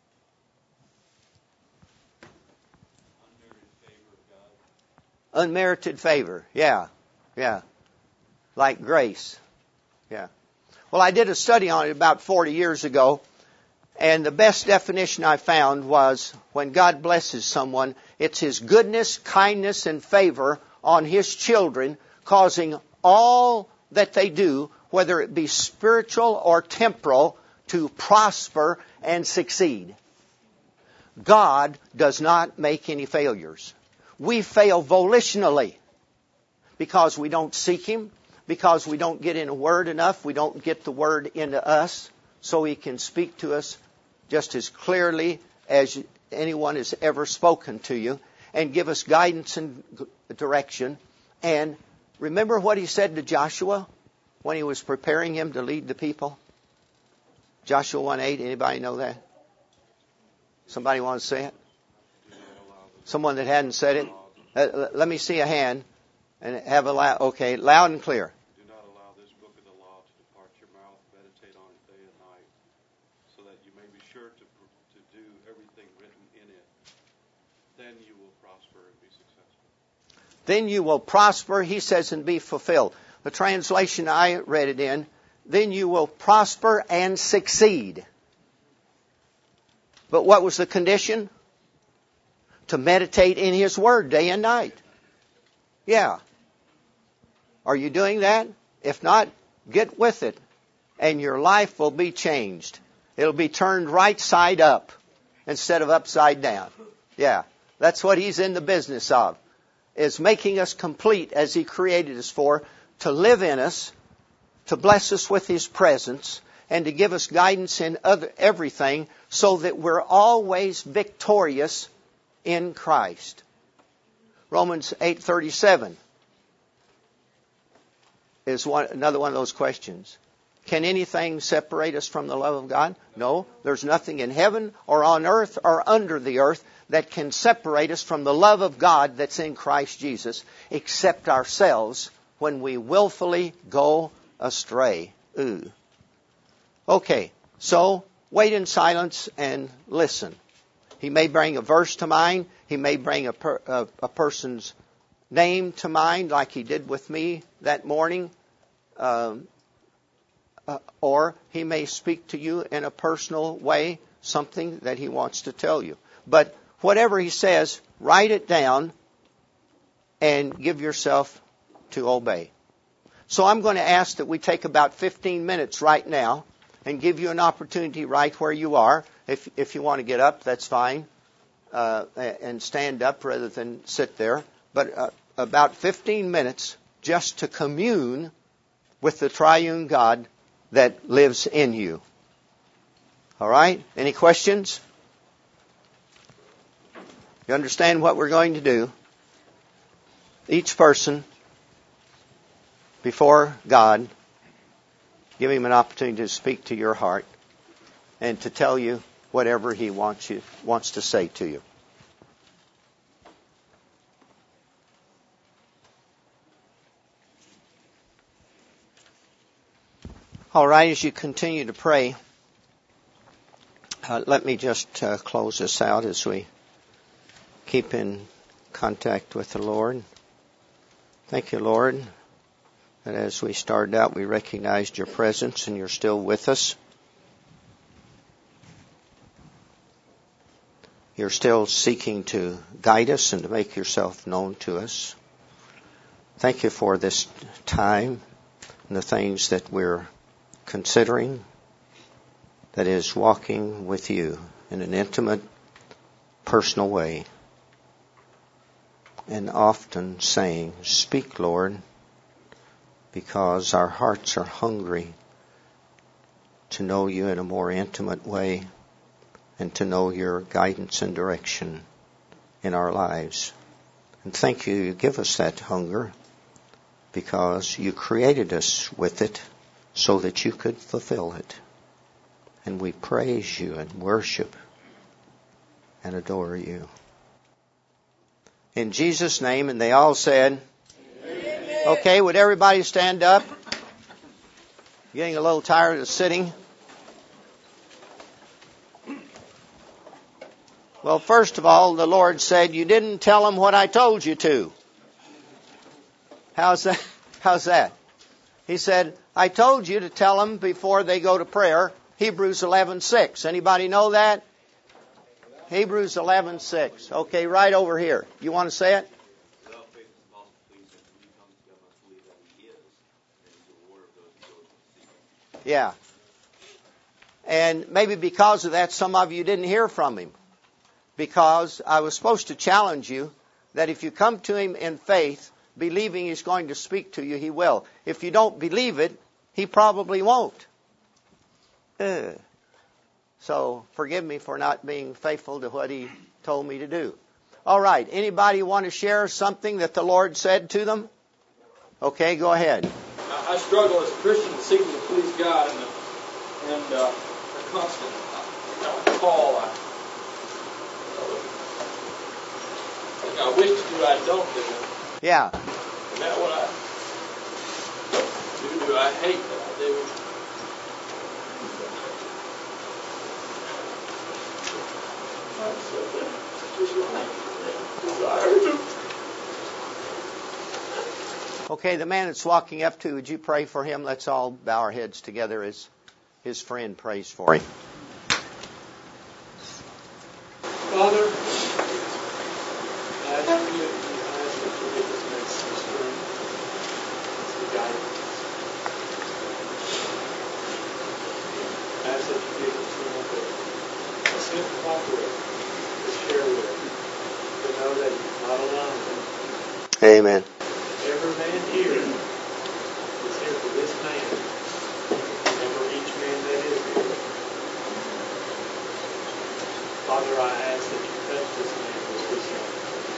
Unmerited favor of God. Unmerited favor. Yeah. Yeah. Like grace. Yeah. Well, I did a study on it about forty years ago, and the best definition I found was when God blesses someone, it's His goodness, kindness, and favor on His children, causing all that they do, whether it be spiritual or temporal, to prosper and succeed. God does not make any failures. We fail volitionally because we don't seek Him, because we don't get in a Word enough, we don't get the Word into us so He can speak to us just as clearly as anyone has ever spoken to you and give us guidance and direction. And remember what He said to Joshua when He was preparing him to lead the people? Joshua one eight, anybody know that? Somebody want to say it? Someone that hadn't said it? Uh, let me see a hand and have a loud, okay, loud and clear. Do not allow this book of the law to depart your mouth. Meditate on it day and night, so that you may be sure to to do everything written in it. Then you will prosper and be successful. Then you will prosper, He says, and be fulfilled. The translation I read it in, then you will prosper and succeed. But what was the condition? To meditate in His Word day and night. Yeah. Are you doing that? If not, get with it, and your life will be changed. It'll be turned right side up instead of upside down. Yeah. That's what He's in the business of, is making us complete as He created us for, to live in us, to bless us with His presence, and to give us guidance in other, everything, so that we're always victorious in Christ. Romans eight thirty-seven is one, another one of those questions. Can anything separate us from the love of God? No. There's nothing in heaven or on earth or under the earth that can separate us from the love of God that's in Christ Jesus, except ourselves when we willfully go astray. Ooh. Okay, so wait in silence and listen. He may bring a verse to mind. He may bring a, per, a, a person's name to mind, like He did with me that morning. Um, uh, or He may speak to you in a personal way something that He wants to tell you. But whatever He says, write it down and give yourself to obey. So I'm going to ask that we take about fifteen minutes right now and give you an opportunity right where you are. If if you want to get up, that's fine, uh, and stand up rather than sit there. But uh, about fifteen minutes just to commune with the triune God that lives in you. All right? Any questions? You understand what we're going to do? Each person before God, give Him an opportunity to speak to your heart and to tell you whatever He wants you wants to say to you. All right, as you continue to pray, uh, let me just uh, close this out as we keep in contact with the Lord. Thank you, Lord, that as we started out, we recognized Your presence and You're still with us. You're still seeking to guide us and to make Yourself known to us. Thank You for this time and the things that we're considering, that is, walking with You in an intimate, personal way, and often saying, "Speak, Lord," because our hearts are hungry to know You in a more intimate way and to know Your guidance and direction in our lives. And thank You, You give us that hunger because You created us with it so that You could fulfill it. And we praise You and worship and adore You. In Jesus' name, and they all said, Amen. Okay, would everybody stand up? Getting a little tired of sitting? Well, first of all, the Lord said, you didn't tell them what I told you to. How's that? How's that? He said, I told you to tell them before they go to prayer, Hebrews eleven six. Anybody know that? Hebrews eleven six. Okay, right over here. You want to say it? Yeah. And maybe because of that, some of you didn't hear from Him. Because I was supposed to challenge you that if you come to Him in faith, believing He's going to speak to you, He will. If you don't believe it, He probably won't. Uh. So forgive me for not being faithful to what He told me to do. All right. Anybody want to share something that the Lord said to them? Okay, go ahead. I struggle as a Christian seeking to please God and the, and uh, the constant uh, call. I, I wish to do, I don't do. Yeah. And that what I do, do I hate that I do. Okay, the man that's walking up to, would you pray for him? Let's all bow our heads together as his friend prays for him. Father, I ask you, I ask that you give this man some strength, some guidance. I ask that you give him someone to, a simple talk with, to share with, to know that he's not alone. Amen. Every man here is here for this man, and for each man that is here. Father, I ask that you touch this man with this young.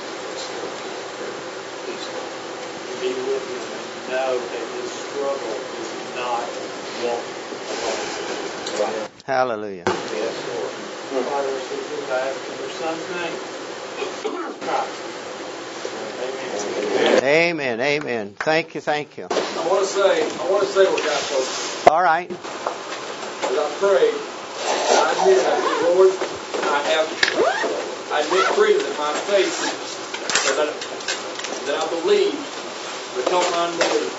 And be with him and know that his struggle is not walking alone. Hallelujah. Yes, Lord. Father, I ask in your Son's name, Christ. Amen. Amen. Amen. Thank you. Thank you. I want to say, I want to say what God told me. All right. As I prayed, I admit, I said, Lord, I have, I admit freely that my faith, that I, that I believe, but help my unbelief.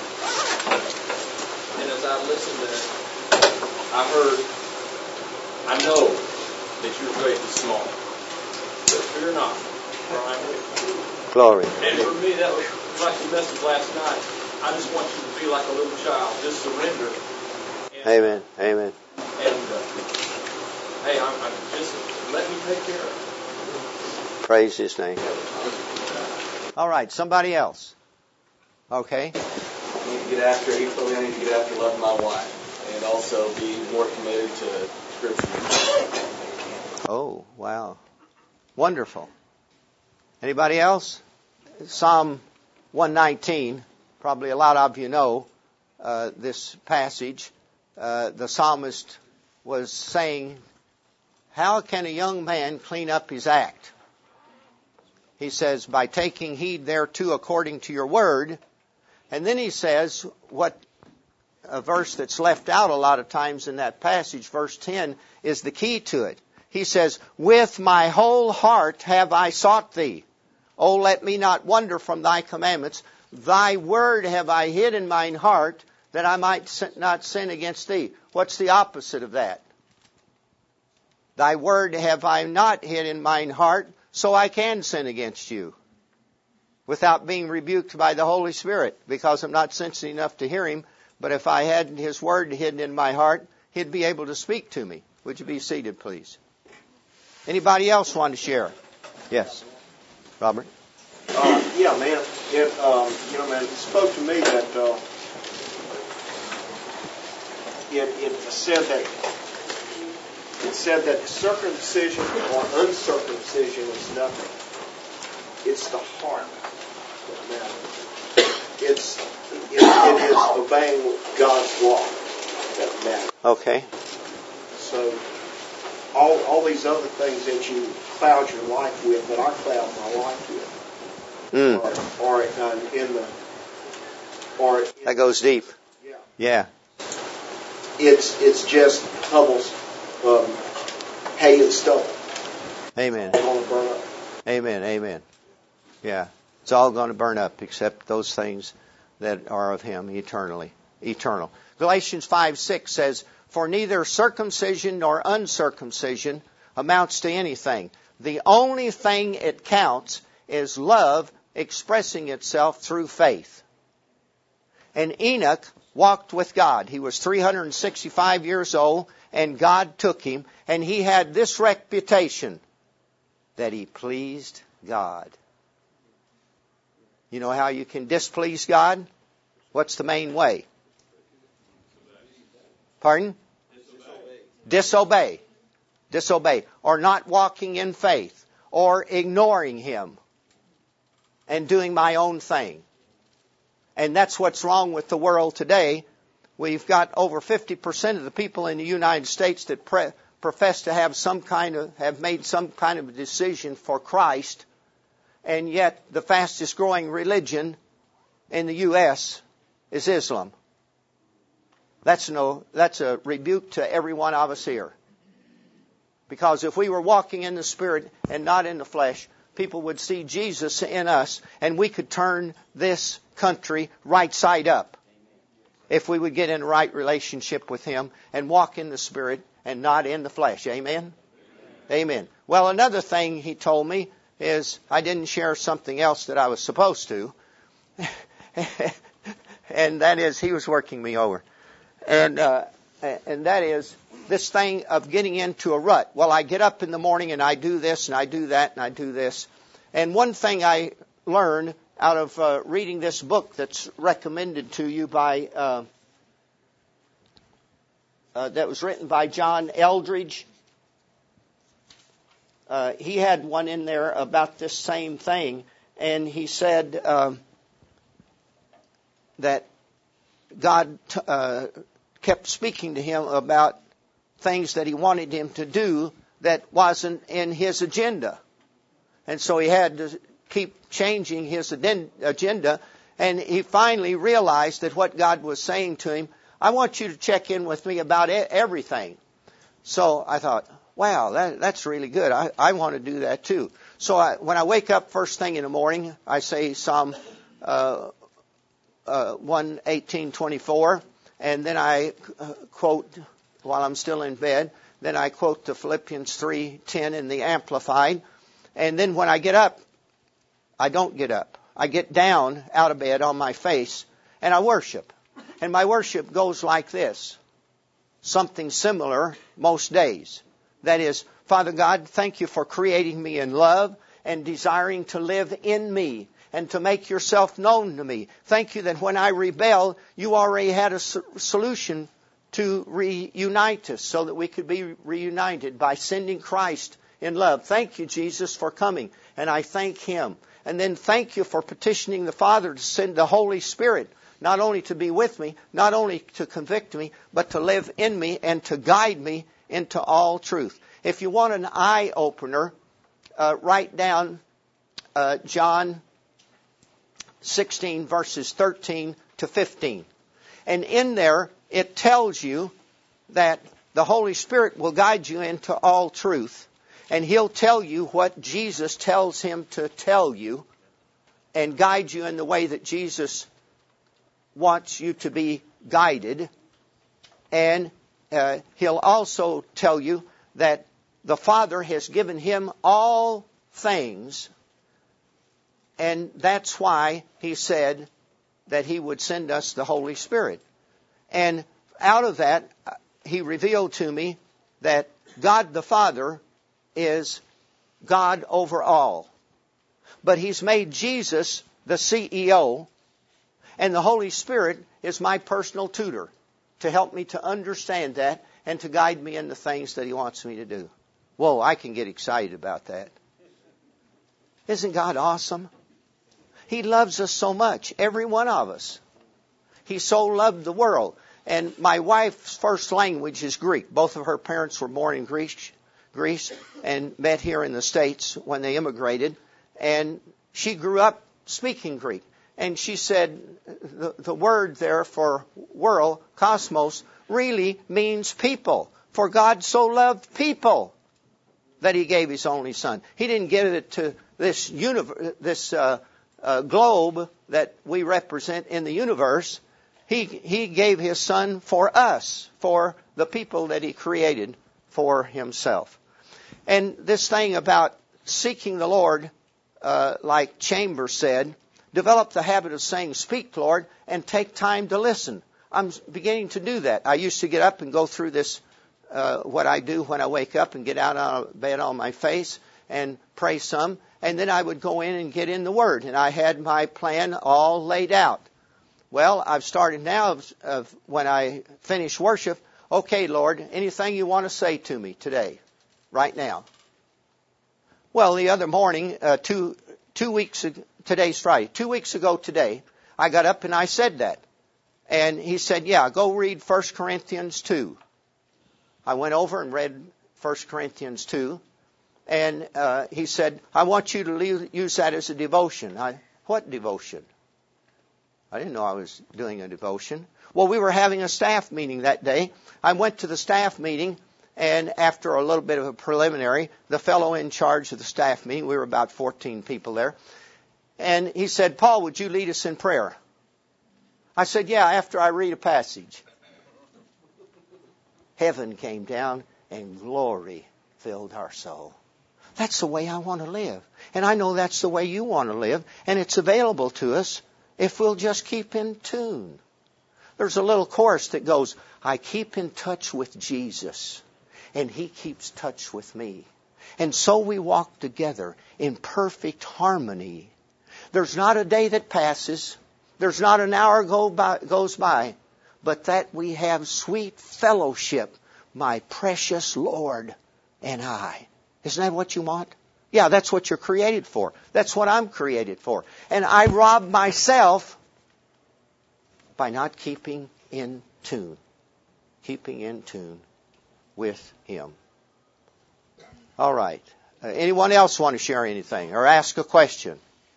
And as I listened to it, I heard, I know that your faith is small. But fear not, for I am with you. Glory. And for me, that was like the message last night. I just want you to be like a little child. Just surrender. And, Amen. Amen. And, uh, hey, I'm, I'm just, let me take care of it. Praise His name. All right, somebody else. Okay. I need to get after, he told me I need to get after loving my wife and also be more committed to Scripture. Oh, wow. Wonderful. Anybody else? Psalm one nineteen, probably a lot of you know uh, this passage. Uh, the psalmist was saying, how can a young man clean up his act? He says, by taking heed thereto according to your word. And then he says, what a verse that's left out a lot of times in that passage, verse ten, is the key to it. He says, with my whole heart have I sought thee. Oh, let me not wander from thy commandments. Thy word have I hid in mine heart, that I might not sin against thee. What's the opposite of that? Thy word have I not hid in mine heart, so I can sin against you, without being rebuked by the Holy Spirit, because I'm not sensitive enough to hear Him. But if I had His word hidden in my heart, He'd be able to speak to me. Would you be seated, please? Anybody else want to share? Yes. Robert? Uh, yeah, man. It, um, you know, man, it spoke to me that uh, it, it said that it said that circumcision or uncircumcision is nothing. It's the heart that matters. It's it, it is obeying God's law that matters. Okay. So all all these other things that you cloud your life with, that I cloud my life with, Mm. or, or uh, in the or in, That goes deep. yeah, Yeah. it's it's just Hubble's um, hay and stubble. Amen. They're going to burn up. Amen. Amen. Yeah. It's all going to burn up except those things that are of Him eternally. Eternal. Galatians five six says, for neither circumcision nor uncircumcision amounts to anything. The only thing it counts is love expressing itself through faith. And Enoch walked with God. He was three hundred sixty-five years old, and God took him, and he had this reputation, that he pleased God. You know how you can displease God? What's the main way? Pardon? Disobey. Disobey. Or not walking in faith. Or ignoring Him. And doing my own thing. And that's what's wrong with the world today. We've got over fifty percent of the people in the United States that pre- profess to have some kind of, have made some kind of a decision for Christ. And yet the fastest growing religion in the U S is Islam. That's no, that's a rebuke to every one of us here. Because if we were walking in the Spirit and not in the flesh, people would see Jesus in us, and we could turn this country right side up. If we would get in a right relationship with Him and walk in the Spirit and not in the flesh. Amen? Amen. Well, another thing he told me is, I didn't share something else that I was supposed to. And that is, he was working me over. And uh, and that is this thing of getting into a rut. Well, I get up in the morning and I do this and I do that and I do this. And one thing I learned out of uh, reading this book that's recommended to you by, uh, uh, that was written by John Eldridge. Uh, he had one in there about this same thing. And he said uh, that God t- uh, kept speaking to him about things that He wanted him to do that wasn't in his agenda. And so he had to keep changing his agenda. And he finally realized that what God was saying to him, I want you to check in with me about everything. So I thought, wow, that, that's really good. I, I want to do that too. So I, when I wake up first thing in the morning, I say Psalm uh, uh, one eighteen twenty-four, and then I uh, quote while I'm still in bed, then I quote the Philippians three ten in the Amplified. And then when I get up, I don't get up. I get down out of bed on my face and I worship. And my worship goes like this. Something similar most days. That is, Father God, thank you for creating me in love and desiring to live in me and to make yourself known to me. Thank you that when I rebel, you already had a solution to reunite us so that we could be reunited by sending Christ in love. Thank you, Jesus, for coming. And I thank Him. And then thank you for petitioning the Father to send the Holy Spirit, not only to be with me, not only to convict me, but to live in me and to guide me into all truth. If you want an eye-opener, uh, write down uh, John sixteen, verses thirteen to fifteen. And in there, it tells you that the Holy Spirit will guide you into all truth. And He'll tell you what Jesus tells Him to tell you and guide you in the way that Jesus wants you to be guided. And uh, He'll also tell you that the Father has given Him all things. And that's why He said that He would send us the Holy Spirit. And out of that, He revealed to me that God the Father is God over all. But He's made Jesus the C E O, and the Holy Spirit is my personal tutor to help me to understand that and to guide me in the things that He wants me to do. Whoa, I can get excited about that. Isn't God awesome? He loves us so much, every one of us. He so loved the world. And my wife's first language is Greek. Both of her parents were born in Greece, Greece and met here in the States when they immigrated. And she grew up speaking Greek. And she said the, the word there for world, cosmos, really means people. For God so loved people that He gave His only Son. He didn't give it to this universe, this uh, uh, globe that we represent in the universe. He, he gave His Son for us, for the people that He created for Himself. And this thing about seeking the Lord, uh, like Chambers said, develop the habit of saying, "Speak, Lord," and take time to listen. I'm beginning to do that. I used to get up and go through this, uh, what I do when I wake up, and get out of bed on my face and pray some. And then I would go in and get in the Word. And I had my plan all laid out. Well, I've started now of, of when I finish worship, okay, Lord, anything you want to say to me today, right now. Well, the other morning, uh, two, two weeks ago, today's Friday, two weeks ago today, I got up and I said that. And He said, yeah, go read First Corinthians two. I went over and read First Corinthians two. And uh, He said, I want you to leave, use that as a devotion. I, what devotion? I didn't know I was doing a devotion. Well, we were having a staff meeting that day. I went to the staff meeting, and after a little bit of a preliminary, the fellow in charge of the staff meeting, we were about fourteen people there, and he said, Paul, would you lead us in prayer? I said, yeah, after I read a passage. Heaven came down and glory filled our soul. That's the way I want to live. And I know that's the way you want to live, and it's available to us if we'll just keep in tune. There's a little chorus that goes, I keep in touch with Jesus, and He keeps touch with me. And so we walk together in perfect harmony. There's not a day that passes, there's not an hour go by, goes by, but that we have sweet fellowship, my precious Lord and I. Isn't that what you want? Yeah, that's what you're created for. That's what I'm created for. And I rob myself by not keeping in tune. Keeping in tune with Him. All right. Uh, anyone else want to share anything or ask a question?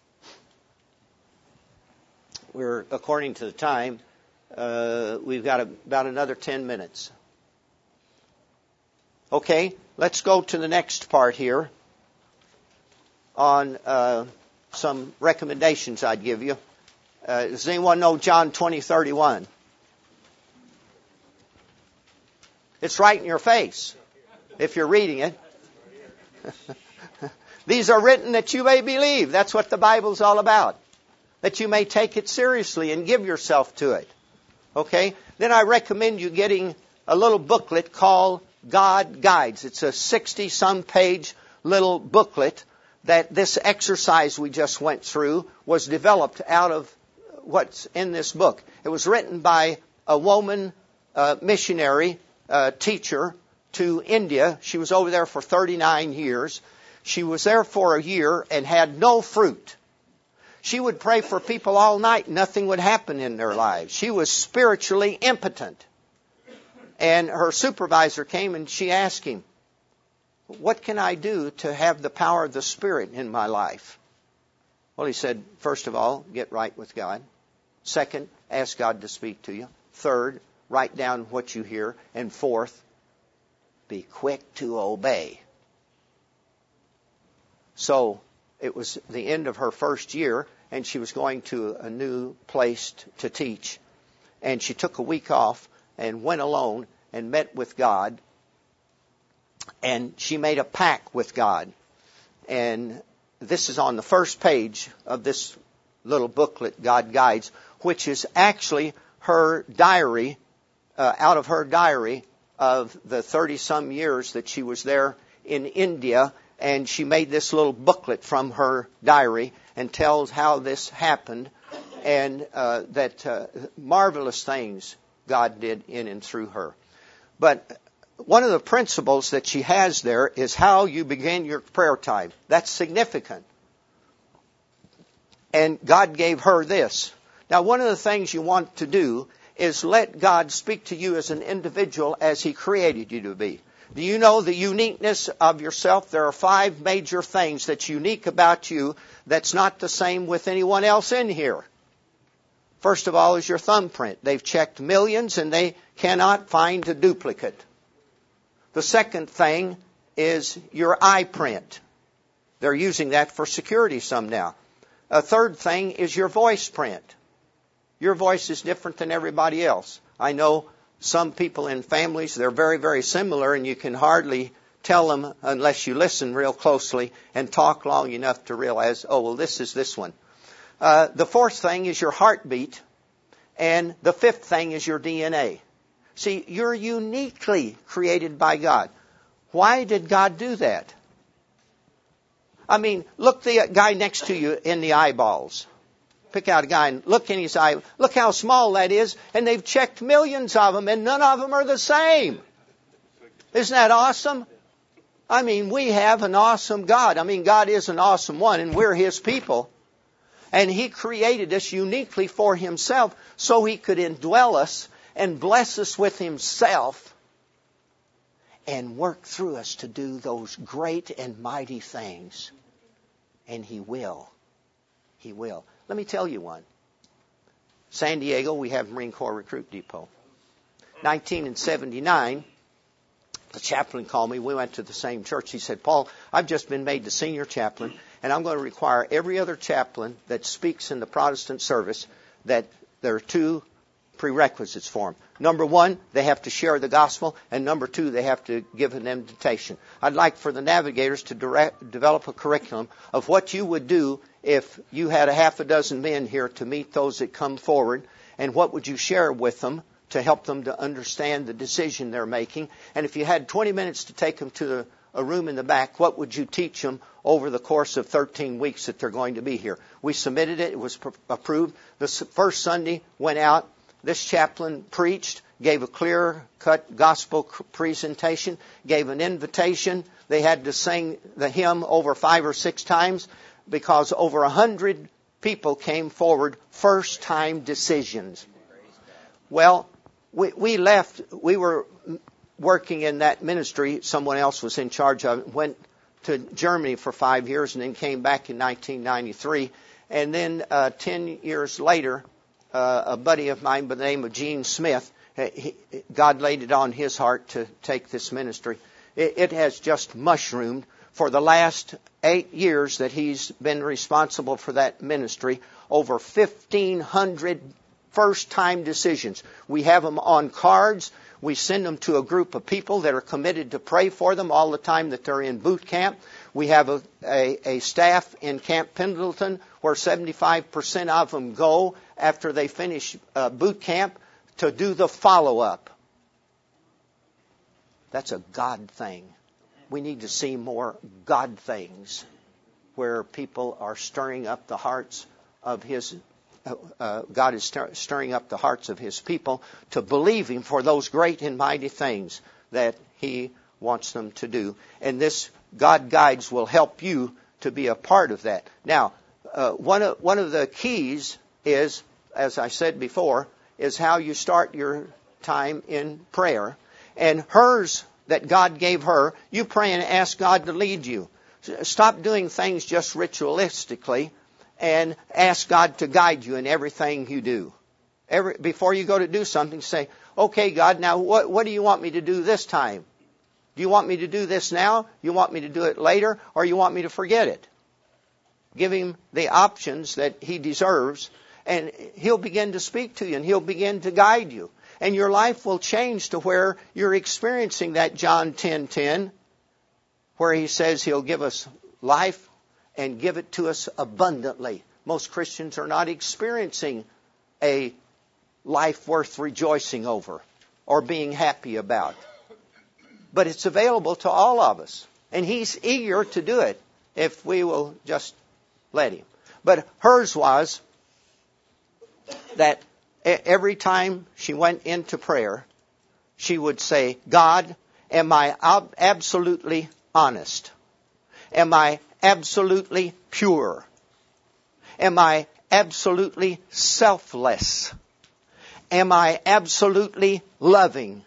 We're, according to the time, uh, we've got a, about another ten minutes. Okay, let's go to the next part here on uh, some recommendations I'd give you. Uh, does anyone know John twenty thirty-one? It's right in your face. if you're reading it. These are written that you may believe. That's what the Bible's all about. That you may take it seriously and give yourself to it. Okay? Then I recommend you getting a little booklet called God Guides. It's a sixty-some page little booklet that this exercise we just went through was developed out of what's in this book. It was written by a woman uh, missionary uh, teacher to India. She was over there for thirty-nine years. She was there for a year and had no fruit. She would pray for people all night. Nothing would happen in their lives. She was spiritually impotent. And her supervisor came and she asked him, what can I do to have the power of the Spirit in my life? Well, he said, first of all, get right with God. Second, ask God to speak to you. Third, write down what you hear. And fourth, be quick to obey. So it was the end of her first year, and she was going to a new place to teach. And she took a week off and went alone and met with God. And she made a pact with God. And this is on the first page of this little booklet, God Guides, which is actually her diary, uh, out of her diary of the thirty-some years that she was there in India. And she made this little booklet from her diary and tells how this happened and uh, that uh, marvelous things God did in and through her. But one of the principles that she has there is how you begin your prayer time. That's significant. And God gave her this. Now, one of the things you want to do is let God speak to you as an individual as He created you to be. Do you know the uniqueness of yourself? There are five major things that's unique about you that's not the same with anyone else in here. First of all is your thumbprint. They've checked millions and they cannot find a duplicate. The second thing is your eye print. They're using that for security some now. A third thing is your voice print. Your voice is different than everybody else. I know some people in families, they're very, very similar, and you can hardly tell them unless you listen real closely and talk long enough to realize, oh, well, this is this one. Uh, the fourth thing is your heartbeat, and the fifth thing is your D N A. See, you're uniquely created by God. Why did God do that? I mean, look the guy next to you in the eyeballs. Pick out a guy and look in his eye. Look how small that is. And they've checked millions of them and none of them are the same. Isn't that awesome? I mean, we have an awesome God. I mean, God is an awesome one and we're His people. And He created us uniquely for Himself so He could indwell us and bless us with Himself and work through us to do those great and mighty things. And He will. He will. Let me tell you one. San Diego, we have Marine Corps Recruit Depot. nineteen seventy-nine, the chaplain called me. We went to the same church. He said, Paul, I've just been made the senior chaplain, and I'm going to require every other chaplain that speaks in the Protestant service that there are two prerequisites for them. Number one, they have to share the gospel, and number two, they have to give an invitation. I'd like for the navigators to direct, develop a curriculum of what you would do if you had a half a dozen men here to meet those that come forward, and what would you share with them to help them to understand the decision they're making. And if you had twenty minutes to take them to a room in the back, what would you teach them over the course of thirteen weeks that they're going to be here? We submitted it. It was pr- approved. The first Sunday went out. This chaplain preached, gave a clear-cut gospel presentation, gave an invitation. They had to sing the hymn over five or six times because over a hundred people came forward, first-time decisions. Well, we, we left. We were working in that ministry. Someone else was in charge of it. Went to Germany for five years and then came back in nineteen ninety-three. And then uh, ten years later, Uh, a buddy of mine by the name of Gene Smith, he, God laid it on his heart to take this ministry. It, it has just mushroomed. For the last eight years that he's been responsible for that ministry, over fifteen hundred first-time decisions. We have them on cards. We send them to a group of people that are committed to pray for them all the time that they're in boot camp. We have a, a, a staff in Camp Pendleton where seventy-five percent of them go after they finish uh, boot camp to do the follow-up. That's a God thing. We need to see more God things where people are stirring up the hearts of His, uh, uh, God is stir- stirring up the hearts of His people to believe Him for those great and mighty things that He wants them to do. And this God Guides will help you to be a part of that. Now, uh, one of, one of the keys is, as I said before, is how you start your time in prayer. And hers that God gave her, you pray and ask God to lead you. Stop doing things just ritualistically and ask God to guide you in everything you do. Every, before you go to do something, say, okay, God, now what, what do you want me to do this time? Do you want me to do this now? You want me to do it later? Or you want me to forget it? Give Him the options that He deserves, and He'll begin to speak to you, and He'll begin to guide you. And your life will change to where you're experiencing that John ten ten, where He says He'll give us life and give it to us abundantly. Most Christians are not experiencing a life worth rejoicing over or being happy about. But it's available to all of us. And He's eager to do it if we will just let Him. But hers was that every time she went into prayer, she would say, God, am I absolutely honest? Am I absolutely pure? Am I absolutely selfless? Am I absolutely loving?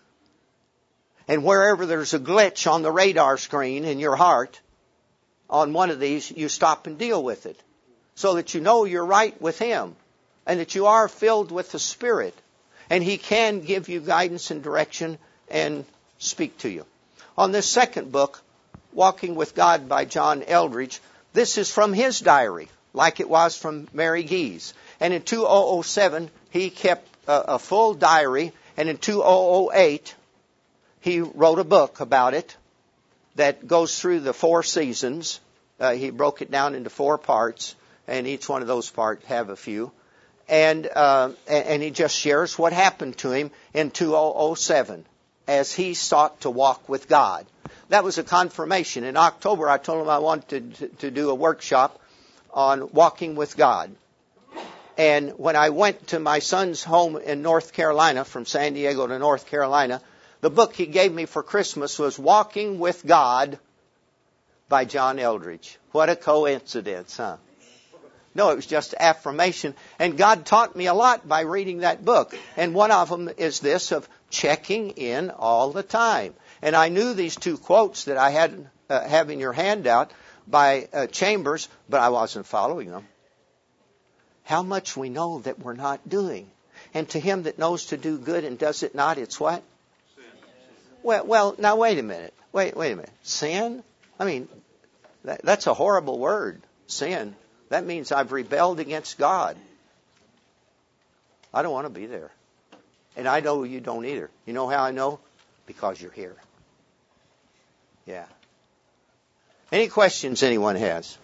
And wherever there's a glitch on the radar screen in your heart, on one of these, you stop and deal with it. So that you know you're right with Him. And that you are filled with the Spirit. And He can give you guidance and direction and speak to you. On this second book, Walking with God by John Eldredge, this is from his diary, like it was from Mary Gee's. And in two thousand seven, he kept a, a full diary. And in two thousand eight, he wrote a book about it that goes through the four seasons. Uh, he broke it down into four parts. And each one of those parts have a few. And uh, and he just shares what happened to him in two thousand seven as he sought to walk with God. That was a confirmation. In October, I told him I wanted to, to do a workshop on walking with God. And when I went to my son's home in North Carolina, from San Diego to North Carolina, the book he gave me for Christmas was Walking with God by John Eldredge. What a coincidence, huh? No, it was just affirmation. And God taught me a lot by reading that book. And one of them is this of checking in all the time. And I knew these two quotes that I had uh, have in your handout by uh, Chambers, but I wasn't following them. How much we know that we're not doing. And to him that knows to do good and does it not, it's what? Sin. Well, well, now wait a minute. Wait, wait a minute. Sin? I mean, that, that's a horrible word, sin. That means I've rebelled against God. I don't want to be there. And I know you don't either. You know how I know? Because you're here. Yeah. Any questions anyone has?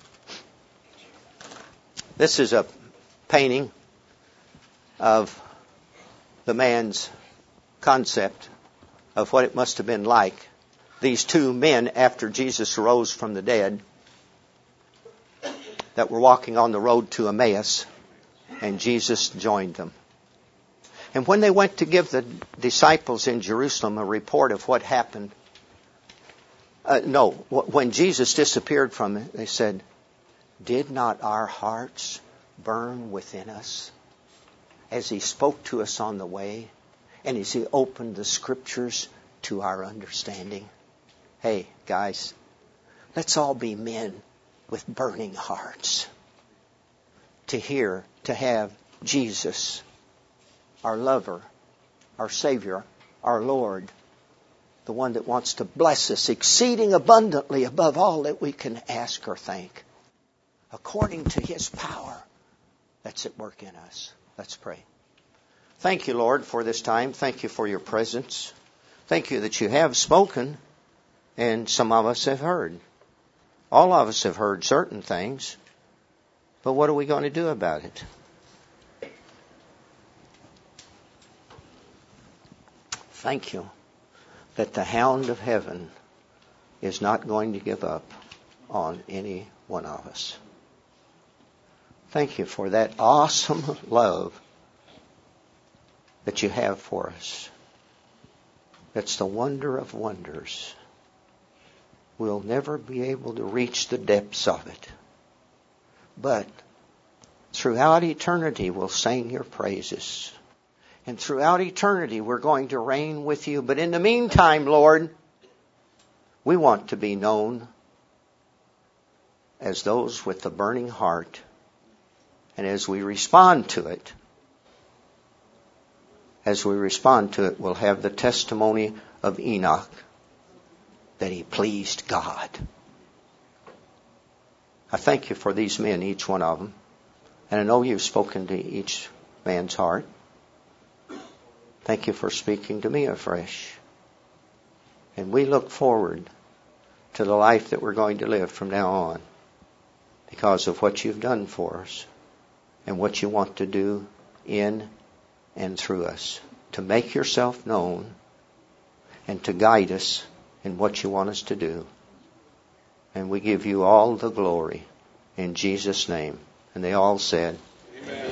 This is a painting of the man's concept of what it must have been like. These two men, after Jesus rose from the dead, that were walking on the road to Emmaus, and Jesus joined them. And when they went to give the disciples in Jerusalem a report of what happened, uh, no, when Jesus disappeared from it, they said, did not our hearts burn within us as He spoke to us on the way and as He opened the Scriptures to our understanding? Hey, guys, let's all be men with burning hearts to hear, to have Jesus, our lover, our Savior, our Lord, the one that wants to bless us exceeding abundantly above all that we can ask or think, according to His power that's at work in us. Let's pray. Thank you, Lord, for this time. Thank you for your presence. Thank you that you have spoken, and some of us have heard. All of us have heard certain things, but what are we going to do about it? Thank you that the hound of heaven is not going to give up on any one of us. Thank you for that awesome love that you have for us. That's the wonder of wonders. We'll never be able to reach the depths of it. But throughout eternity, we'll sing your praises. And throughout eternity, we're going to reign with you. But in the meantime, Lord, we want to be known as those with the burning heart. And as we respond to it, as we respond to it, we'll have the testimony of Enoch that he pleased God. I thank you for these men, each one of them. And I know you've spoken to each man's heart. Thank you for speaking to me afresh. And we look forward to the life that we're going to live from now on because of what you've done for us and what you want to do in and through us, to make yourself known and to guide us in what you want us to do. And we give you all the glory in Jesus' name. And they all said, Amen.